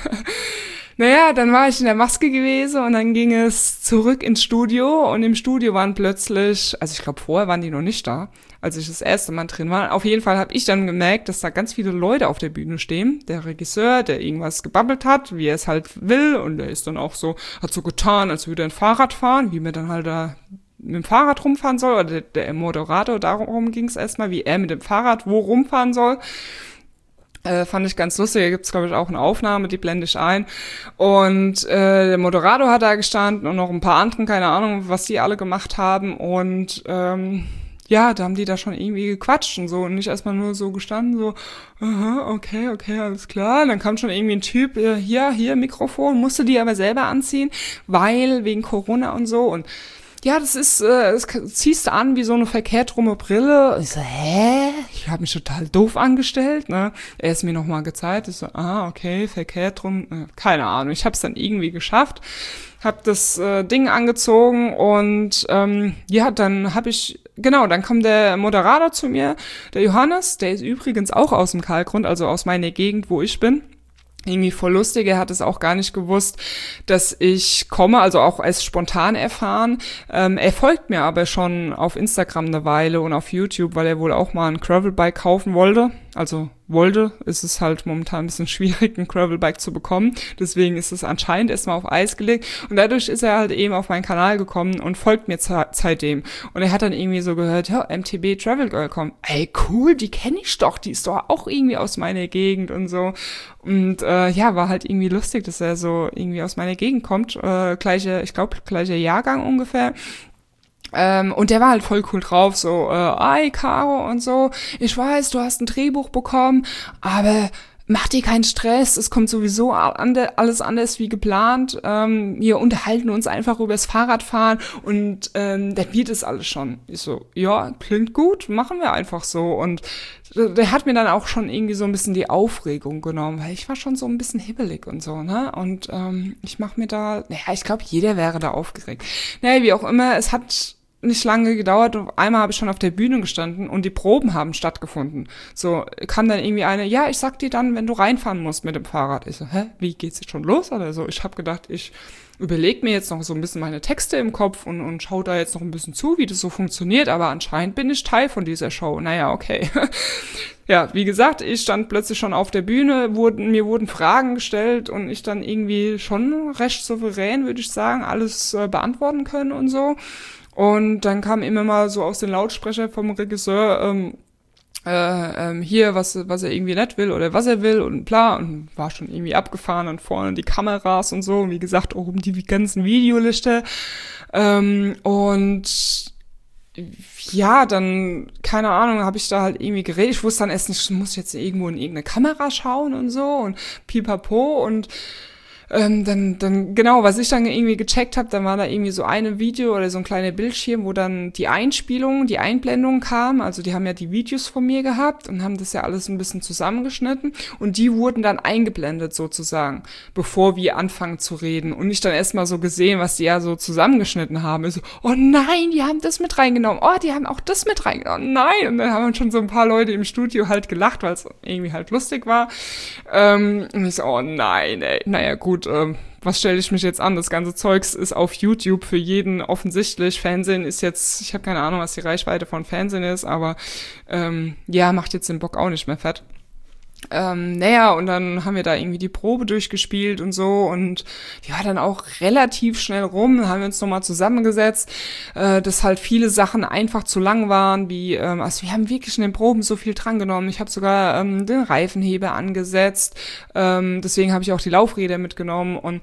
Naja, dann war ich in der Maske gewesen und dann ging es zurück ins Studio und im Studio waren plötzlich, also ich glaube vorher waren die noch nicht da, als ich das erste Mal drin war. Auf jeden Fall habe ich dann gemerkt, dass da ganz viele Leute auf der Bühne stehen. Der Regisseur, der irgendwas gebabbelt hat, wie er es halt will und der ist dann auch so, hat so getan, als würde er ein Fahrrad fahren, wie mir dann halt da mit dem Fahrrad rumfahren soll oder der Moderator, darum ging es erstmal, wie er mit dem Fahrrad wo rumfahren soll. Fand ich ganz lustig. Da gibt's, glaube ich, auch eine Aufnahme, die blende ich ein. Und der Moderator hat da gestanden und noch ein paar anderen, keine Ahnung, was die alle gemacht haben. Und ja, da haben die da schon irgendwie gequatscht und so und nicht erstmal nur so gestanden, so, aha, okay, alles klar. Dann kam schon irgendwie ein Typ, hier, Mikrofon, musste die aber selber anziehen, weil wegen Corona und so und ja, das ziehst du an wie so eine verkehrt rumme Brille. Ich so, hä? Ich habe mich total doof angestellt, ne? Er ist mir nochmal gezeigt. Ich so, okay, verkehrt rum. Keine Ahnung. Ich habe es dann irgendwie geschafft. Hab das Ding angezogen und ja, dann dann kommt der Moderator zu mir, der Johannes, der ist übrigens auch aus dem Kalkgrund, also aus meiner Gegend, wo ich bin. Irgendwie voll lustig, er hat es auch gar nicht gewusst, dass ich komme, also auch erst spontan erfahren. Er folgt mir aber schon auf Instagram eine Weile und auf YouTube, weil er wohl auch mal ein Gravelbike kaufen wollte. Ist es halt momentan ein bisschen schwierig, ein Gravelbike zu bekommen. Deswegen ist es anscheinend erstmal auf Eis gelegt. Und dadurch ist er halt eben auf meinen Kanal gekommen und folgt mir seitdem. Und er hat dann irgendwie so gehört, ja, MTB Travel Girl kommt. Ey, cool, die kenne ich doch. Die ist doch auch irgendwie aus meiner Gegend und so. Und ja, war halt irgendwie lustig, dass er so irgendwie aus meiner Gegend kommt. Gleicher Jahrgang ungefähr. Und der war halt voll cool drauf, so, Caro und so, ich weiß, du hast ein Drehbuch bekommen, aber mach dir keinen Stress, es kommt sowieso alles anders wie geplant, wir unterhalten uns einfach übers Fahrradfahren und dann wird es alles schon. Ich so, ja, klingt gut, machen wir einfach so und der hat mir dann auch schon irgendwie so ein bisschen die Aufregung genommen, weil ich war schon so ein bisschen hibbelig und so, ne, und ich glaube, jeder wäre da aufgeregt. Naja, wie auch immer, es hat nicht lange gedauert und einmal habe ich schon auf der Bühne gestanden und die Proben haben stattgefunden. So kam dann irgendwie eine, ja, ich sag dir dann, wenn du reinfahren musst mit dem Fahrrad. Ich so, wie geht's jetzt schon los oder so? Ich habe gedacht, ich überlege mir jetzt noch so ein bisschen meine Texte im Kopf und schaue da jetzt noch ein bisschen zu, wie das so funktioniert, aber anscheinend bin ich Teil von dieser Show. Naja, okay. Ja, wie gesagt, ich stand plötzlich schon auf der Bühne, mir wurden Fragen gestellt und ich dann irgendwie schon recht souverän, würde ich sagen, alles beantworten können und so. Und dann kam immer mal so aus den Lautsprecher vom Regisseur, hier, was er irgendwie nicht will oder was er will und bla, und war schon irgendwie abgefahren und vorne die Kameras und so, und wie gesagt, auch um die ganzen Videolichter. Und ja, dann, keine Ahnung, habe ich da halt irgendwie geredet. Ich wusste dann erst nicht, ich muss jetzt irgendwo in irgendeine Kamera schauen und so und pipapo und Genau, was ich dann irgendwie gecheckt habe, dann war da irgendwie so eine Video oder so ein kleiner Bildschirm, wo dann die Einblendung kam. Also die haben ja die Videos von mir gehabt und haben das ja alles ein bisschen zusammengeschnitten und die wurden dann eingeblendet sozusagen, bevor wir anfangen zu reden. Und ich dann erstmal so gesehen, was die ja so zusammengeschnitten haben. Ich so, oh nein, die haben das mit reingenommen. Oh, die haben auch das mit reingenommen. Nein. Und dann haben schon so ein paar Leute im Studio halt gelacht, weil es irgendwie halt lustig war. Und ich so, oh nein, ey. Naja, gut, was stelle ich mich jetzt an? Das ganze Zeugs ist auf YouTube für jeden offensichtlich. Fernsehen ist jetzt, ich habe keine Ahnung, was die Reichweite von Fernsehen ist, aber ja, macht jetzt den Bock auch nicht mehr fett. Naja, und dann haben wir da irgendwie die Probe durchgespielt und so und die war dann auch relativ schnell rum, dann haben wir uns nochmal zusammengesetzt, dass halt viele Sachen einfach zu lang waren, wie, also wir haben wirklich in den Proben so viel drangenommen, ich habe sogar den Reifenheber angesetzt, deswegen habe ich auch die Laufräder mitgenommen und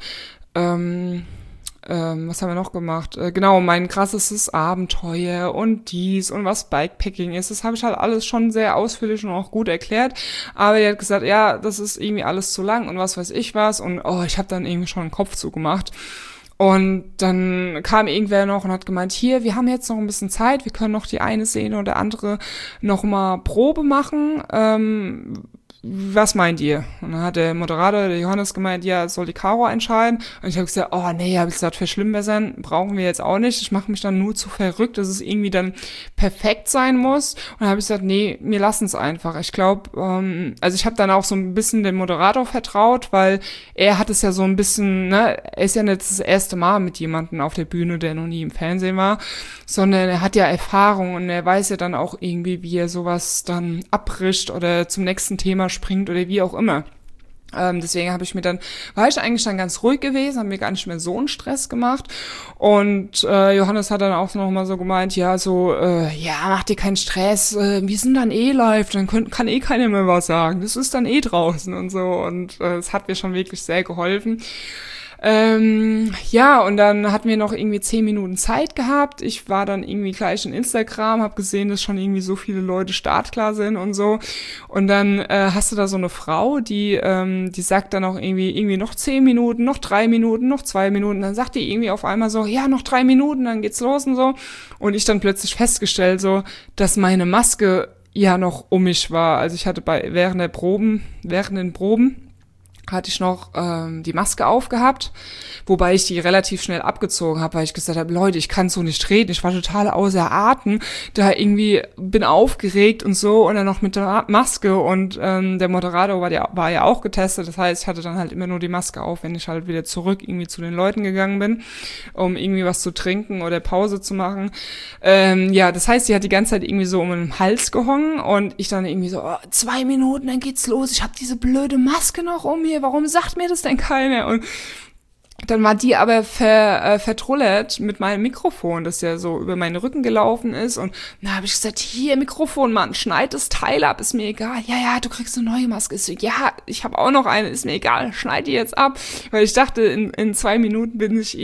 was haben wir noch gemacht? Genau, mein krassestes Abenteuer und dies und was Bikepacking ist. Das habe ich halt alles schon sehr ausführlich und auch gut erklärt. Aber die hat gesagt, ja, das ist irgendwie alles zu lang und was weiß ich was. Und ich habe dann irgendwie schon den Kopf zugemacht. Und dann kam irgendwer noch und hat gemeint, hier, wir haben jetzt noch ein bisschen Zeit, wir können noch die eine Szene oder andere noch mal Probe machen. Was meint ihr? Und dann hat der Moderator, der Johannes, gemeint, ja, soll die Caro entscheiden? Und ich habe gesagt, oh nee, habe ich gesagt, verschlimmbessern brauchen wir jetzt auch nicht. Ich mache mich dann nur zu verrückt, dass es irgendwie dann perfekt sein muss. Und dann habe ich gesagt, nee, wir lassen es einfach. Ich glaube, also ich habe dann auch so ein bisschen dem Moderator vertraut, weil er hat es ja so ein bisschen, ne, er ist ja nicht das erste Mal mit jemandem auf der Bühne, der noch nie im Fernsehen war, sondern er hat ja Erfahrung und er weiß ja dann auch irgendwie, wie er sowas dann abbricht oder zum nächsten Thema springt oder wie auch immer. Deswegen war ich eigentlich dann ganz ruhig gewesen, habe mir gar nicht mehr so einen Stress gemacht. Und Johannes hat dann auch noch mal so gemeint, ja, mach dir keinen Stress, wir sind dann live, dann kann keiner mehr was sagen. Das ist dann draußen und so. Und es hat mir schon wirklich sehr geholfen. Ja, und dann hatten wir noch irgendwie 10 Minuten Zeit gehabt. Ich war dann irgendwie gleich in Instagram, habe gesehen, dass schon irgendwie so viele Leute startklar sind und so. Und dann hast du da so eine Frau, die sagt dann auch irgendwie noch 10 Minuten, noch 3 Minuten, noch 2 Minuten. Dann sagt die irgendwie auf einmal so, ja, noch 3 Minuten, dann geht's los und so. Und ich dann plötzlich festgestellt, so, dass meine Maske ja noch um mich war. Also ich hatte während den Proben hatte ich noch die Maske aufgehabt, wobei ich die relativ schnell abgezogen habe, weil ich gesagt habe, Leute, ich kann so nicht reden, ich war total außer Atem, da irgendwie bin aufgeregt und so und dann noch mit der Maske und der Moderator war ja auch getestet, das heißt, ich hatte dann halt immer nur die Maske auf, wenn ich halt wieder zurück irgendwie zu den Leuten gegangen bin, um irgendwie was zu trinken oder Pause zu machen. Ja, das heißt, die hat die ganze Zeit irgendwie so um den Hals gehongen und ich dann irgendwie so, 2 Minuten, dann geht's los, ich habe diese blöde Maske noch um mir, warum sagt mir das denn keiner? Und dann war die aber vertrullert mit meinem Mikrofon, das ja so über meinen Rücken gelaufen ist. Und dann habe ich gesagt, hier, Mikrofon, Mann, schneid das Teil ab, ist mir egal. Ja, du kriegst eine neue Maske. So, ja, ich habe auch noch eine, ist mir egal, schneid die jetzt ab. Weil ich dachte, in 2 Minuten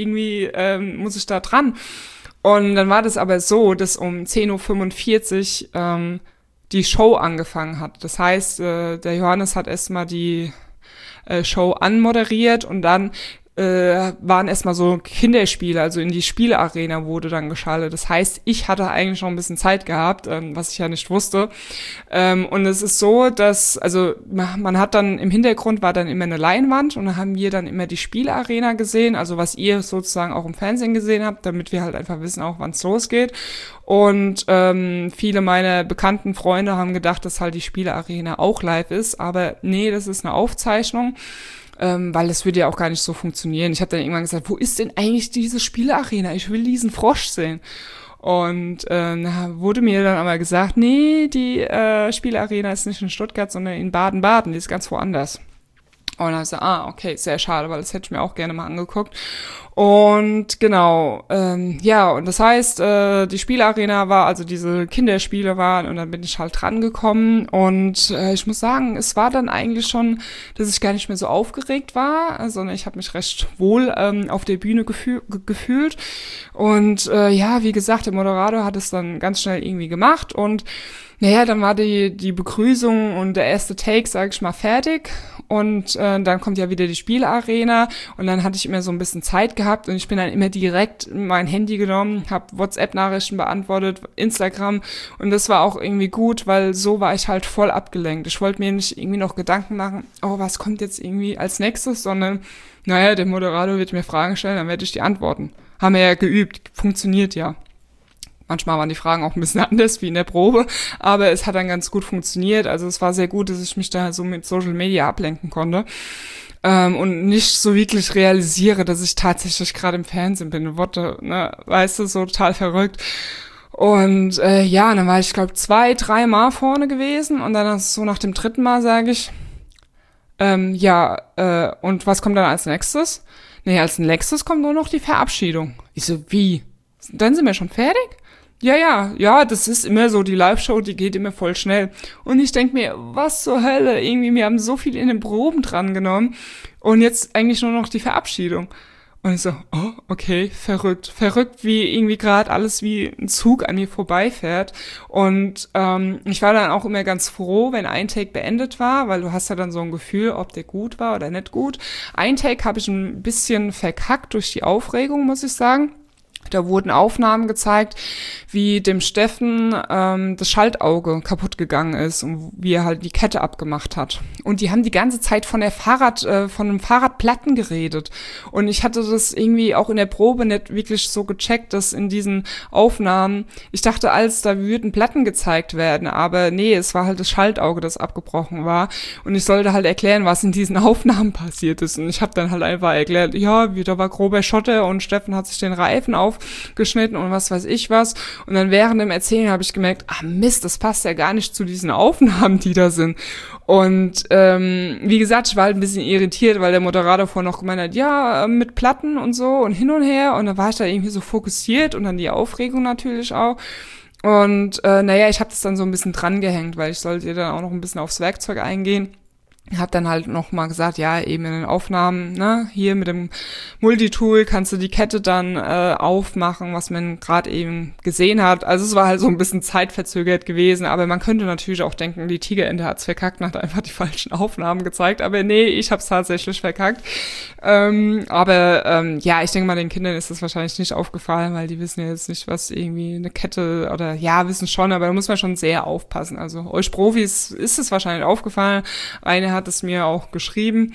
muss ich da dran. Und dann war das aber so, dass um 10:45 Uhr die Show angefangen hat. Das heißt, der Johannes hat erstmal die Show anmoderiert und dann waren erstmal so Kinderspiele, also in die Spielarena wurde dann geschaltet. Das heißt, ich hatte eigentlich noch ein bisschen Zeit gehabt, was ich ja nicht wusste. Und es ist so, dass, also man hat dann, im Hintergrund war dann immer eine Leinwand und da haben wir dann immer die Spielarena gesehen, also was ihr sozusagen auch im Fernsehen gesehen habt, damit wir halt einfach wissen auch, wann es losgeht. Und viele meiner bekannten Freunde haben gedacht, dass halt die Spielarena auch live ist, aber nee, das ist eine Aufzeichnung. Weil das würde ja auch gar nicht so funktionieren. Ich habe dann irgendwann gesagt, wo ist denn eigentlich diese Spielarena? Ich will diesen Frosch sehen. Und wurde mir dann aber gesagt, nee, die Spielarena ist nicht in Stuttgart, sondern in Baden-Baden, die ist ganz woanders. Und dann so, okay, sehr schade, weil das hätte ich mir auch gerne mal angeguckt. Und genau, ja, und das heißt, die Spielarena war, also diese Kinderspiele waren, und dann bin ich halt dran gekommen. Und ich muss sagen, es war dann eigentlich schon, dass ich gar nicht mehr so aufgeregt war, sondern ich habe mich recht wohl auf der Bühne gefühlt. Und ja, wie gesagt, der Moderator hat es dann ganz schnell irgendwie gemacht und naja, dann war die Begrüßung und der erste Take, sag ich mal, fertig und dann kommt ja wieder die Spielarena und dann hatte ich immer so ein bisschen Zeit gehabt und ich bin dann immer direkt mein Handy genommen, habe WhatsApp-Nachrichten beantwortet, Instagram und das war auch irgendwie gut, weil so war ich halt voll abgelenkt. Ich wollte mir nicht irgendwie noch Gedanken machen, oh, was kommt jetzt irgendwie als nächstes, sondern naja, der Moderator wird mir Fragen stellen, dann werde ich die antworten. Haben wir ja geübt, funktioniert ja. Manchmal waren die Fragen auch ein bisschen anders wie in der Probe, aber es hat dann ganz gut funktioniert. Also es war sehr gut, dass ich mich da so mit Social Media ablenken konnte und nicht so wirklich realisiere, dass ich tatsächlich gerade im Fernsehen bin. Worte, ne, weißt du, so total verrückt. Und ja, dann war ich, glaube 2-3 Mal vorne gewesen und dann so nach dem 3. Mal sage ich, und was kommt dann als nächstes? Nee, als nächstes kommt nur noch die Verabschiedung. Ich so, wie? Dann sind wir schon fertig? Ja, das ist immer so, die Live-Show, die geht immer voll schnell. Und ich denk mir, was zur Hölle, irgendwie, wir haben so viel in den Proben dran genommen und jetzt eigentlich nur noch die Verabschiedung. Und ich so, oh, okay, verrückt, wie irgendwie gerade alles wie ein Zug an mir vorbeifährt. Und ich war dann auch immer ganz froh, wenn ein Take beendet war, weil du hast ja dann so ein Gefühl, ob der gut war oder nicht gut. Ein Take habe ich ein bisschen verkackt durch die Aufregung, muss ich sagen. Da wurden Aufnahmen gezeigt, wie dem Steffen das Schaltauge kaputt gegangen ist und wie er halt die Kette abgemacht hat. Und die haben die ganze Zeit von einem Fahrradplatten geredet. Und ich hatte das irgendwie auch in der Probe nicht wirklich so gecheckt, dass in diesen Aufnahmen, ich dachte, da würden Platten gezeigt werden, aber nee, es war halt das Schaltauge, das abgebrochen war. Und ich sollte halt erklären, was in diesen Aufnahmen passiert ist. Und ich habe dann halt einfach erklärt, ja, da war grober Schotter und Steffen hat sich den Reifen aufgeschnitten und was weiß ich was. Und dann während dem Erzählen habe ich gemerkt, Mist, das passt ja gar nicht zu diesen Aufnahmen, die da sind. Und wie gesagt, ich war halt ein bisschen irritiert, weil der Moderator vorhin noch gemeint hat, ja, mit Platten und so und hin und her. Und dann war ich da irgendwie so fokussiert und dann die Aufregung natürlich auch. Und ich habe das dann so ein bisschen dran gehängt, weil ich sollte dann auch noch ein bisschen aufs Werkzeug eingehen. Hab dann halt noch mal gesagt, ja, eben in den Aufnahmen, ne, hier mit dem Multitool kannst du die Kette dann aufmachen, was man gerade eben gesehen hat. Also es war halt so ein bisschen zeitverzögert gewesen, aber man könnte natürlich auch denken, die Tigerente hat's verkackt und hat einfach die falschen Aufnahmen gezeigt. Aber nee, ich hab's tatsächlich verkackt. Ich denke mal, den Kindern ist das wahrscheinlich nicht aufgefallen, weil die wissen ja jetzt nicht, was irgendwie eine Kette oder ja, wissen schon, aber da muss man schon sehr aufpassen. Also euch Profis ist es wahrscheinlich aufgefallen. Eine hat es mir auch geschrieben.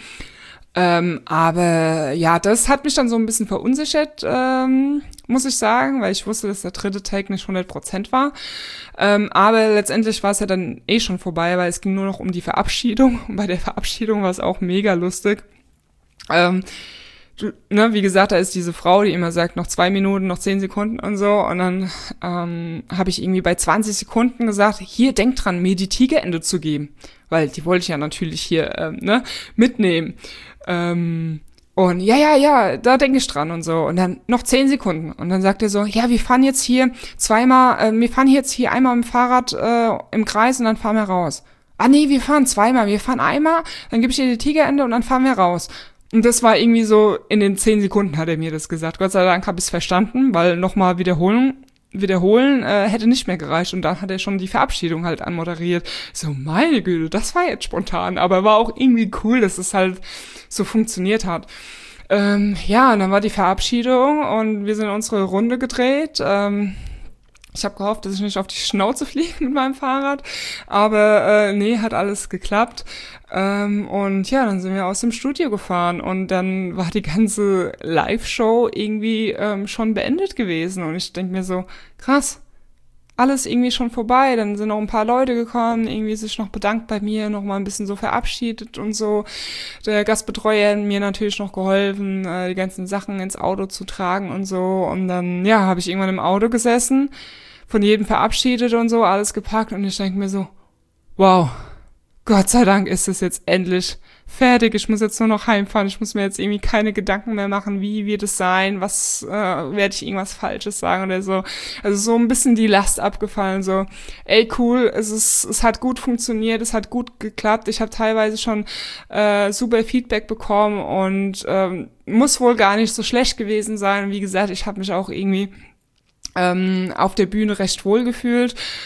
Aber ja, das hat mich dann so ein bisschen verunsichert, muss ich sagen, weil ich wusste, dass der 3. Take nicht 100% war. Aber letztendlich war es ja dann schon vorbei, weil es ging nur noch um die Verabschiedung. Und bei der Verabschiedung war es auch mega lustig. Wie gesagt, da ist diese Frau, die immer sagt, noch 2 Minuten, noch 10 Sekunden und so. Und dann habe ich irgendwie bei 20 Sekunden gesagt, hier, denk dran, mir die Tigerente zu geben. Weil die wollte ich ja natürlich hier mitnehmen. Und ja, da denke ich dran und so. Und dann noch 10 Sekunden. Und dann sagt er so, ja, wir fahren jetzt hier einmal mit dem Fahrrad im Kreis und dann fahren wir raus. Nee, wir fahren zweimal. Wir fahren einmal, dann gebe ich dir die Tigerente und dann fahren wir raus. Und das war irgendwie so, in den 10 Sekunden hat er mir das gesagt. Gott sei Dank habe ich es verstanden, weil nochmal wiederholen hätte nicht mehr gereicht. Und dann hat er schon die Verabschiedung halt anmoderiert. So, meine Güte, das war jetzt spontan. Aber war auch irgendwie cool, dass es halt so funktioniert hat. Und dann war die Verabschiedung und wir sind unsere Runde gedreht. Ich habe gehofft, dass ich nicht auf die Schnauze fliege mit meinem Fahrrad, aber nee, hat alles geklappt. Und ja, dann sind wir aus dem Studio gefahren und dann war die ganze Live-Show irgendwie schon beendet gewesen. Und ich denke mir so, krass, alles irgendwie schon vorbei. Dann sind noch ein paar Leute gekommen, irgendwie sich noch bedankt bei mir, noch mal ein bisschen so verabschiedet und so. Der Gastbetreuer hat mir natürlich noch geholfen, die ganzen Sachen ins Auto zu tragen und so. Und dann, ja, habe ich irgendwann im Auto gesessen, von jedem verabschiedet und so, alles gepackt. Und ich denke mir so, wow, Gott sei Dank ist es jetzt endlich fertig. Ich muss jetzt nur noch heimfahren. Ich muss mir jetzt irgendwie keine Gedanken mehr machen, wie wird es sein, werde ich irgendwas Falsches sagen oder so. Also so ein bisschen die Last abgefallen, so, ey, cool, es hat gut funktioniert, es hat gut geklappt. Ich habe teilweise schon super Feedback bekommen und muss wohl gar nicht so schlecht gewesen sein. Und wie gesagt, ich habe mich auch irgendwie auf der Bühne recht wohl gefühlt.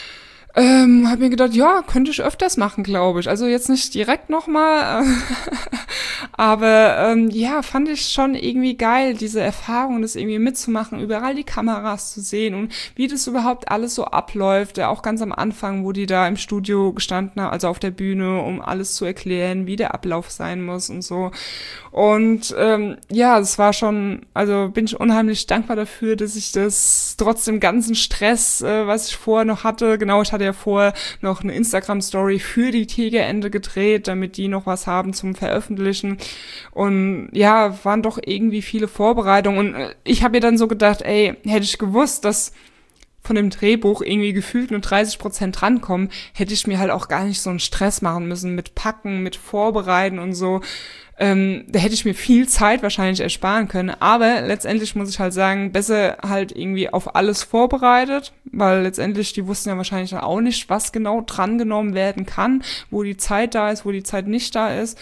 Habe mir gedacht, ja, könnte ich öfters machen, glaube ich. Also jetzt nicht direkt nochmal, aber ja, fand ich schon irgendwie geil, diese Erfahrung, das irgendwie mitzumachen, überall die Kameras zu sehen und wie das überhaupt alles so abläuft. Auch ganz am Anfang, wo die da im Studio gestanden haben, also auf der Bühne, um alles zu erklären, wie der Ablauf sein muss und so. Und ja, es war schon, also bin ich unheimlich dankbar dafür, dass ich das trotz dem ganzen Stress, was ich vorher noch hatte, genau, ich hatte ja vorher noch eine Instagram-Story für die Tigerente gedreht, damit die noch was haben zum Veröffentlichen. Und ja, waren doch irgendwie viele Vorbereitungen. Und ich habe mir dann so gedacht, ey, hätte ich gewusst, dass von dem Drehbuch irgendwie gefühlt nur 30% drankommen, hätte ich mir halt auch gar nicht so einen Stress machen müssen mit Packen, mit Vorbereiten und so. Da hätte ich mir viel Zeit wahrscheinlich ersparen können. Aber letztendlich muss ich halt sagen, besser halt irgendwie auf alles vorbereitet, weil letztendlich, die wussten ja wahrscheinlich auch nicht, was genau drangenommen werden kann, wo die Zeit da ist, wo die Zeit nicht da ist.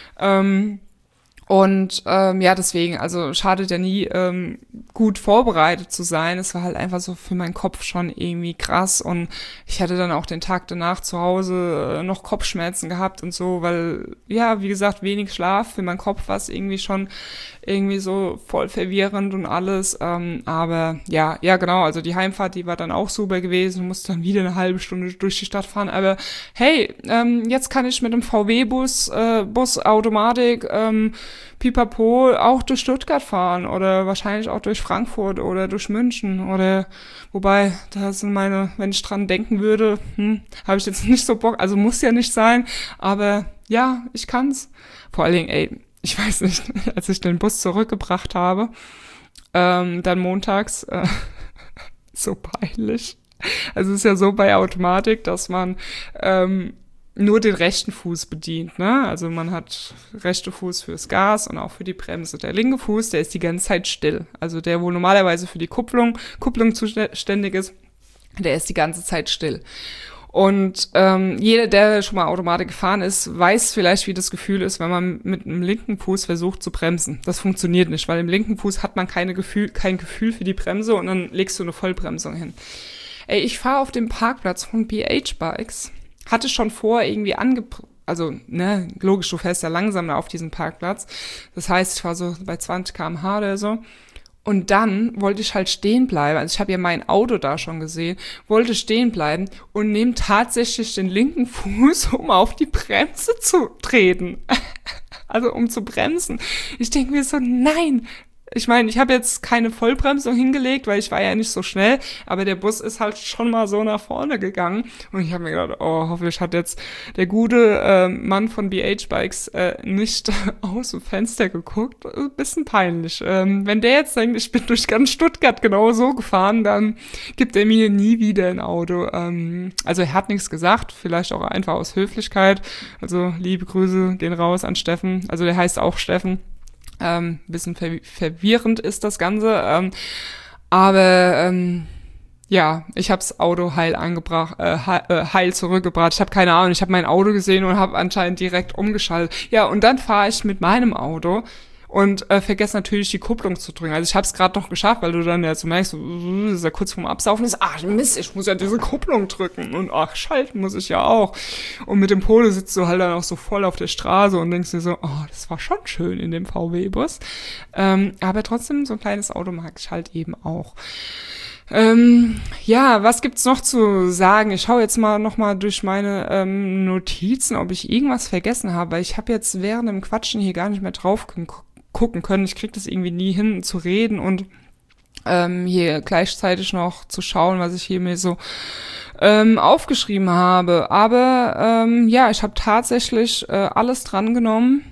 Ja, deswegen, also schadet ja nie, gut vorbereitet zu sein. Es war halt einfach so für meinen Kopf schon irgendwie krass und ich hatte dann auch den Tag danach zu Hause noch Kopfschmerzen gehabt und so, weil, ja, wie gesagt, wenig Schlaf. Für meinen Kopf war es irgendwie schon irgendwie so voll verwirrend und alles. Aber ja, genau, also die Heimfahrt, die war dann auch super gewesen. Musste dann wieder eine halbe Stunde durch die Stadt fahren. Aber hey, jetzt kann ich mit dem VW-Bus, Automatik, Pipapo auch durch Stuttgart fahren oder wahrscheinlich auch durch Frankfurt oder durch München oder wobei, da sind meine, wenn ich dran denken würde, habe ich jetzt nicht so Bock, also muss ja nicht sein, aber ja, ich kann's. Vor allen Dingen, ey, ich weiß nicht, als ich den Bus zurückgebracht habe, dann montags, so peinlich. Also es ist ja so bei Automatik, dass man nur den rechten Fuß bedient, ne? Also man hat rechte Fuß fürs Gas und auch für die Bremse. Der linke Fuß, der ist die ganze Zeit still. Also der, wo normalerweise für die Kupplung zuständig ist, der ist die ganze Zeit still. Und jeder, der schon mal Automatik gefahren ist, weiß vielleicht, wie das Gefühl ist, wenn man mit dem linken Fuß versucht zu bremsen. Das funktioniert nicht, weil im linken Fuß hat man kein Gefühl für die Bremse und dann legst du eine Vollbremsung hin. Ey, ich fahre auf dem Parkplatz von BH-Bikes, hatte schon vor, irgendwie also, ne, logisch, du fährst ja langsamer auf diesen Parkplatz. Das heißt, ich war so bei 20 km/h oder so. Und dann wollte ich halt stehen bleiben. Also ich habe ja mein Auto da schon gesehen, wollte stehen bleiben und nehme tatsächlich den linken Fuß, um auf die Bremse zu treten. Also um zu bremsen. Ich denke mir so, nein. Ich meine, ich habe jetzt keine Vollbremsung hingelegt, weil ich war ja nicht so schnell, aber der Bus ist halt schon mal so nach vorne gegangen und ich habe mir gedacht, oh, hoffentlich hat jetzt der gute Mann von BH Bikes nicht aus dem Fenster geguckt. Ein bisschen peinlich. Wenn der jetzt denkt, ich bin durch ganz Stuttgart genau so gefahren, dann gibt er mir nie wieder ein Auto. Also er hat nichts gesagt, vielleicht auch einfach aus Höflichkeit. Also liebe Grüße gehen raus an Steffen. Also der heißt auch Steffen. Bisschen verwirrend ist das Ganze, aber ja, ich habe das Auto heil heil zurückgebracht. Ich habe keine Ahnung, ich habe mein Auto gesehen und habe anscheinend direkt umgeschaltet. Ja, und dann fahre ich mit meinem Auto und vergesse natürlich die Kupplung zu drücken. Also ich habe es gerade noch geschafft, weil du dann ja so merkst, so, ist ja kurz vorm Absaufen ist, ach Mist, ich muss ja diese Kupplung drücken und ach, schalten muss ich ja auch. Und mit dem Polo sitzt du halt dann auch so voll auf der Straße und denkst dir so, oh, das war schon schön in dem VW-Bus. Aber trotzdem, so ein kleines Auto mag ich halt eben auch. Ja, was gibt's noch zu sagen? Ich schaue jetzt mal nochmal durch meine Notizen, ob ich irgendwas vergessen habe, weil ich habe jetzt während dem Quatschen hier gar nicht mehr drauf gucken können. Ich krieg das irgendwie nie hin zu reden und hier gleichzeitig noch zu schauen, was ich hier mir so aufgeschrieben habe. Aber ja, ich habe tatsächlich alles drangenommen.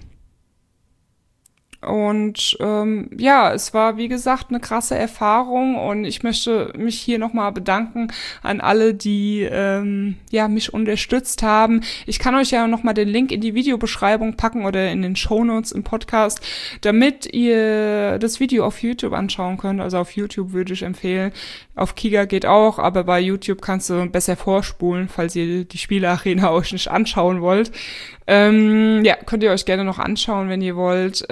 Und ja, es war, wie gesagt, eine krasse Erfahrung und ich möchte mich hier nochmal bedanken an alle, die ja mich unterstützt haben. Ich kann euch ja nochmal den Link in die Videobeschreibung packen oder in den Shownotes im Podcast, damit ihr das Video auf YouTube anschauen könnt. Also auf YouTube würde ich empfehlen. Auf Kiga geht auch, aber bei YouTube kannst du besser vorspulen, falls ihr die Spielarena euch nicht anschauen wollt. Ja, könnt ihr euch gerne noch anschauen, wenn ihr wollt.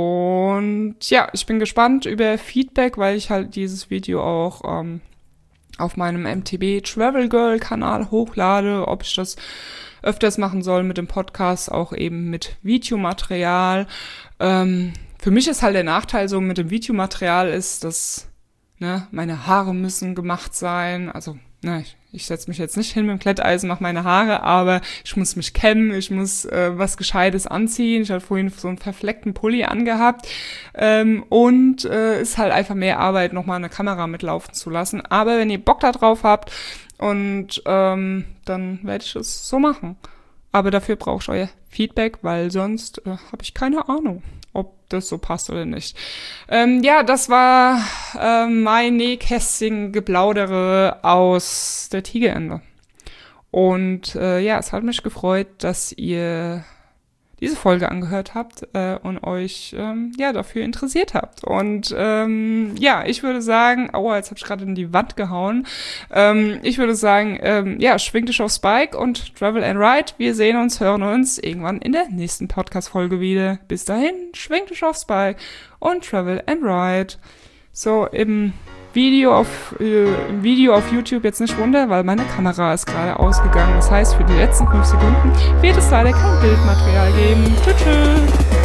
Und ja, ich bin gespannt über Feedback, weil ich halt dieses Video auch auf meinem MTB Travel Girl Kanal hochlade, ob ich das öfters machen soll mit dem Podcast, auch eben mit Videomaterial. Für mich ist halt der Nachteil so mit dem Videomaterial ist, dass meine Haare müssen gemacht sein. Also ich setze mich jetzt nicht hin mit dem Glätteisen, mache meine Haare, aber ich muss mich kämmen, ich muss was Gescheites anziehen. Ich hatte vorhin so einen verfleckten Pulli angehabt und ist halt einfach mehr Arbeit, nochmal eine Kamera mitlaufen zu lassen. Aber wenn ihr Bock da drauf habt und dann werde ich es so machen. Aber dafür brauche ich euer Feedback, weil sonst habe ich keine Ahnung, ob das so passt oder nicht. Das war mein Nähkästchen-Geplaudere aus der Tigerende. Und es hat mich gefreut, dass ihr diese Folge angehört habt und euch dafür interessiert habt. Und ich würde sagen, jetzt habe ich gerade in die Wand gehauen. Ich würde sagen, schwing dich aufs Bike und travel and ride. Wir sehen uns, hören uns irgendwann in der nächsten Podcast-Folge wieder. Bis dahin, schwing dich aufs Bike und travel and ride. So, im Video auf YouTube jetzt nicht runter, weil meine Kamera ist gerade ausgegangen. Das heißt, für die letzten 5 Sekunden wird es leider kein Bildmaterial geben. Tschüss.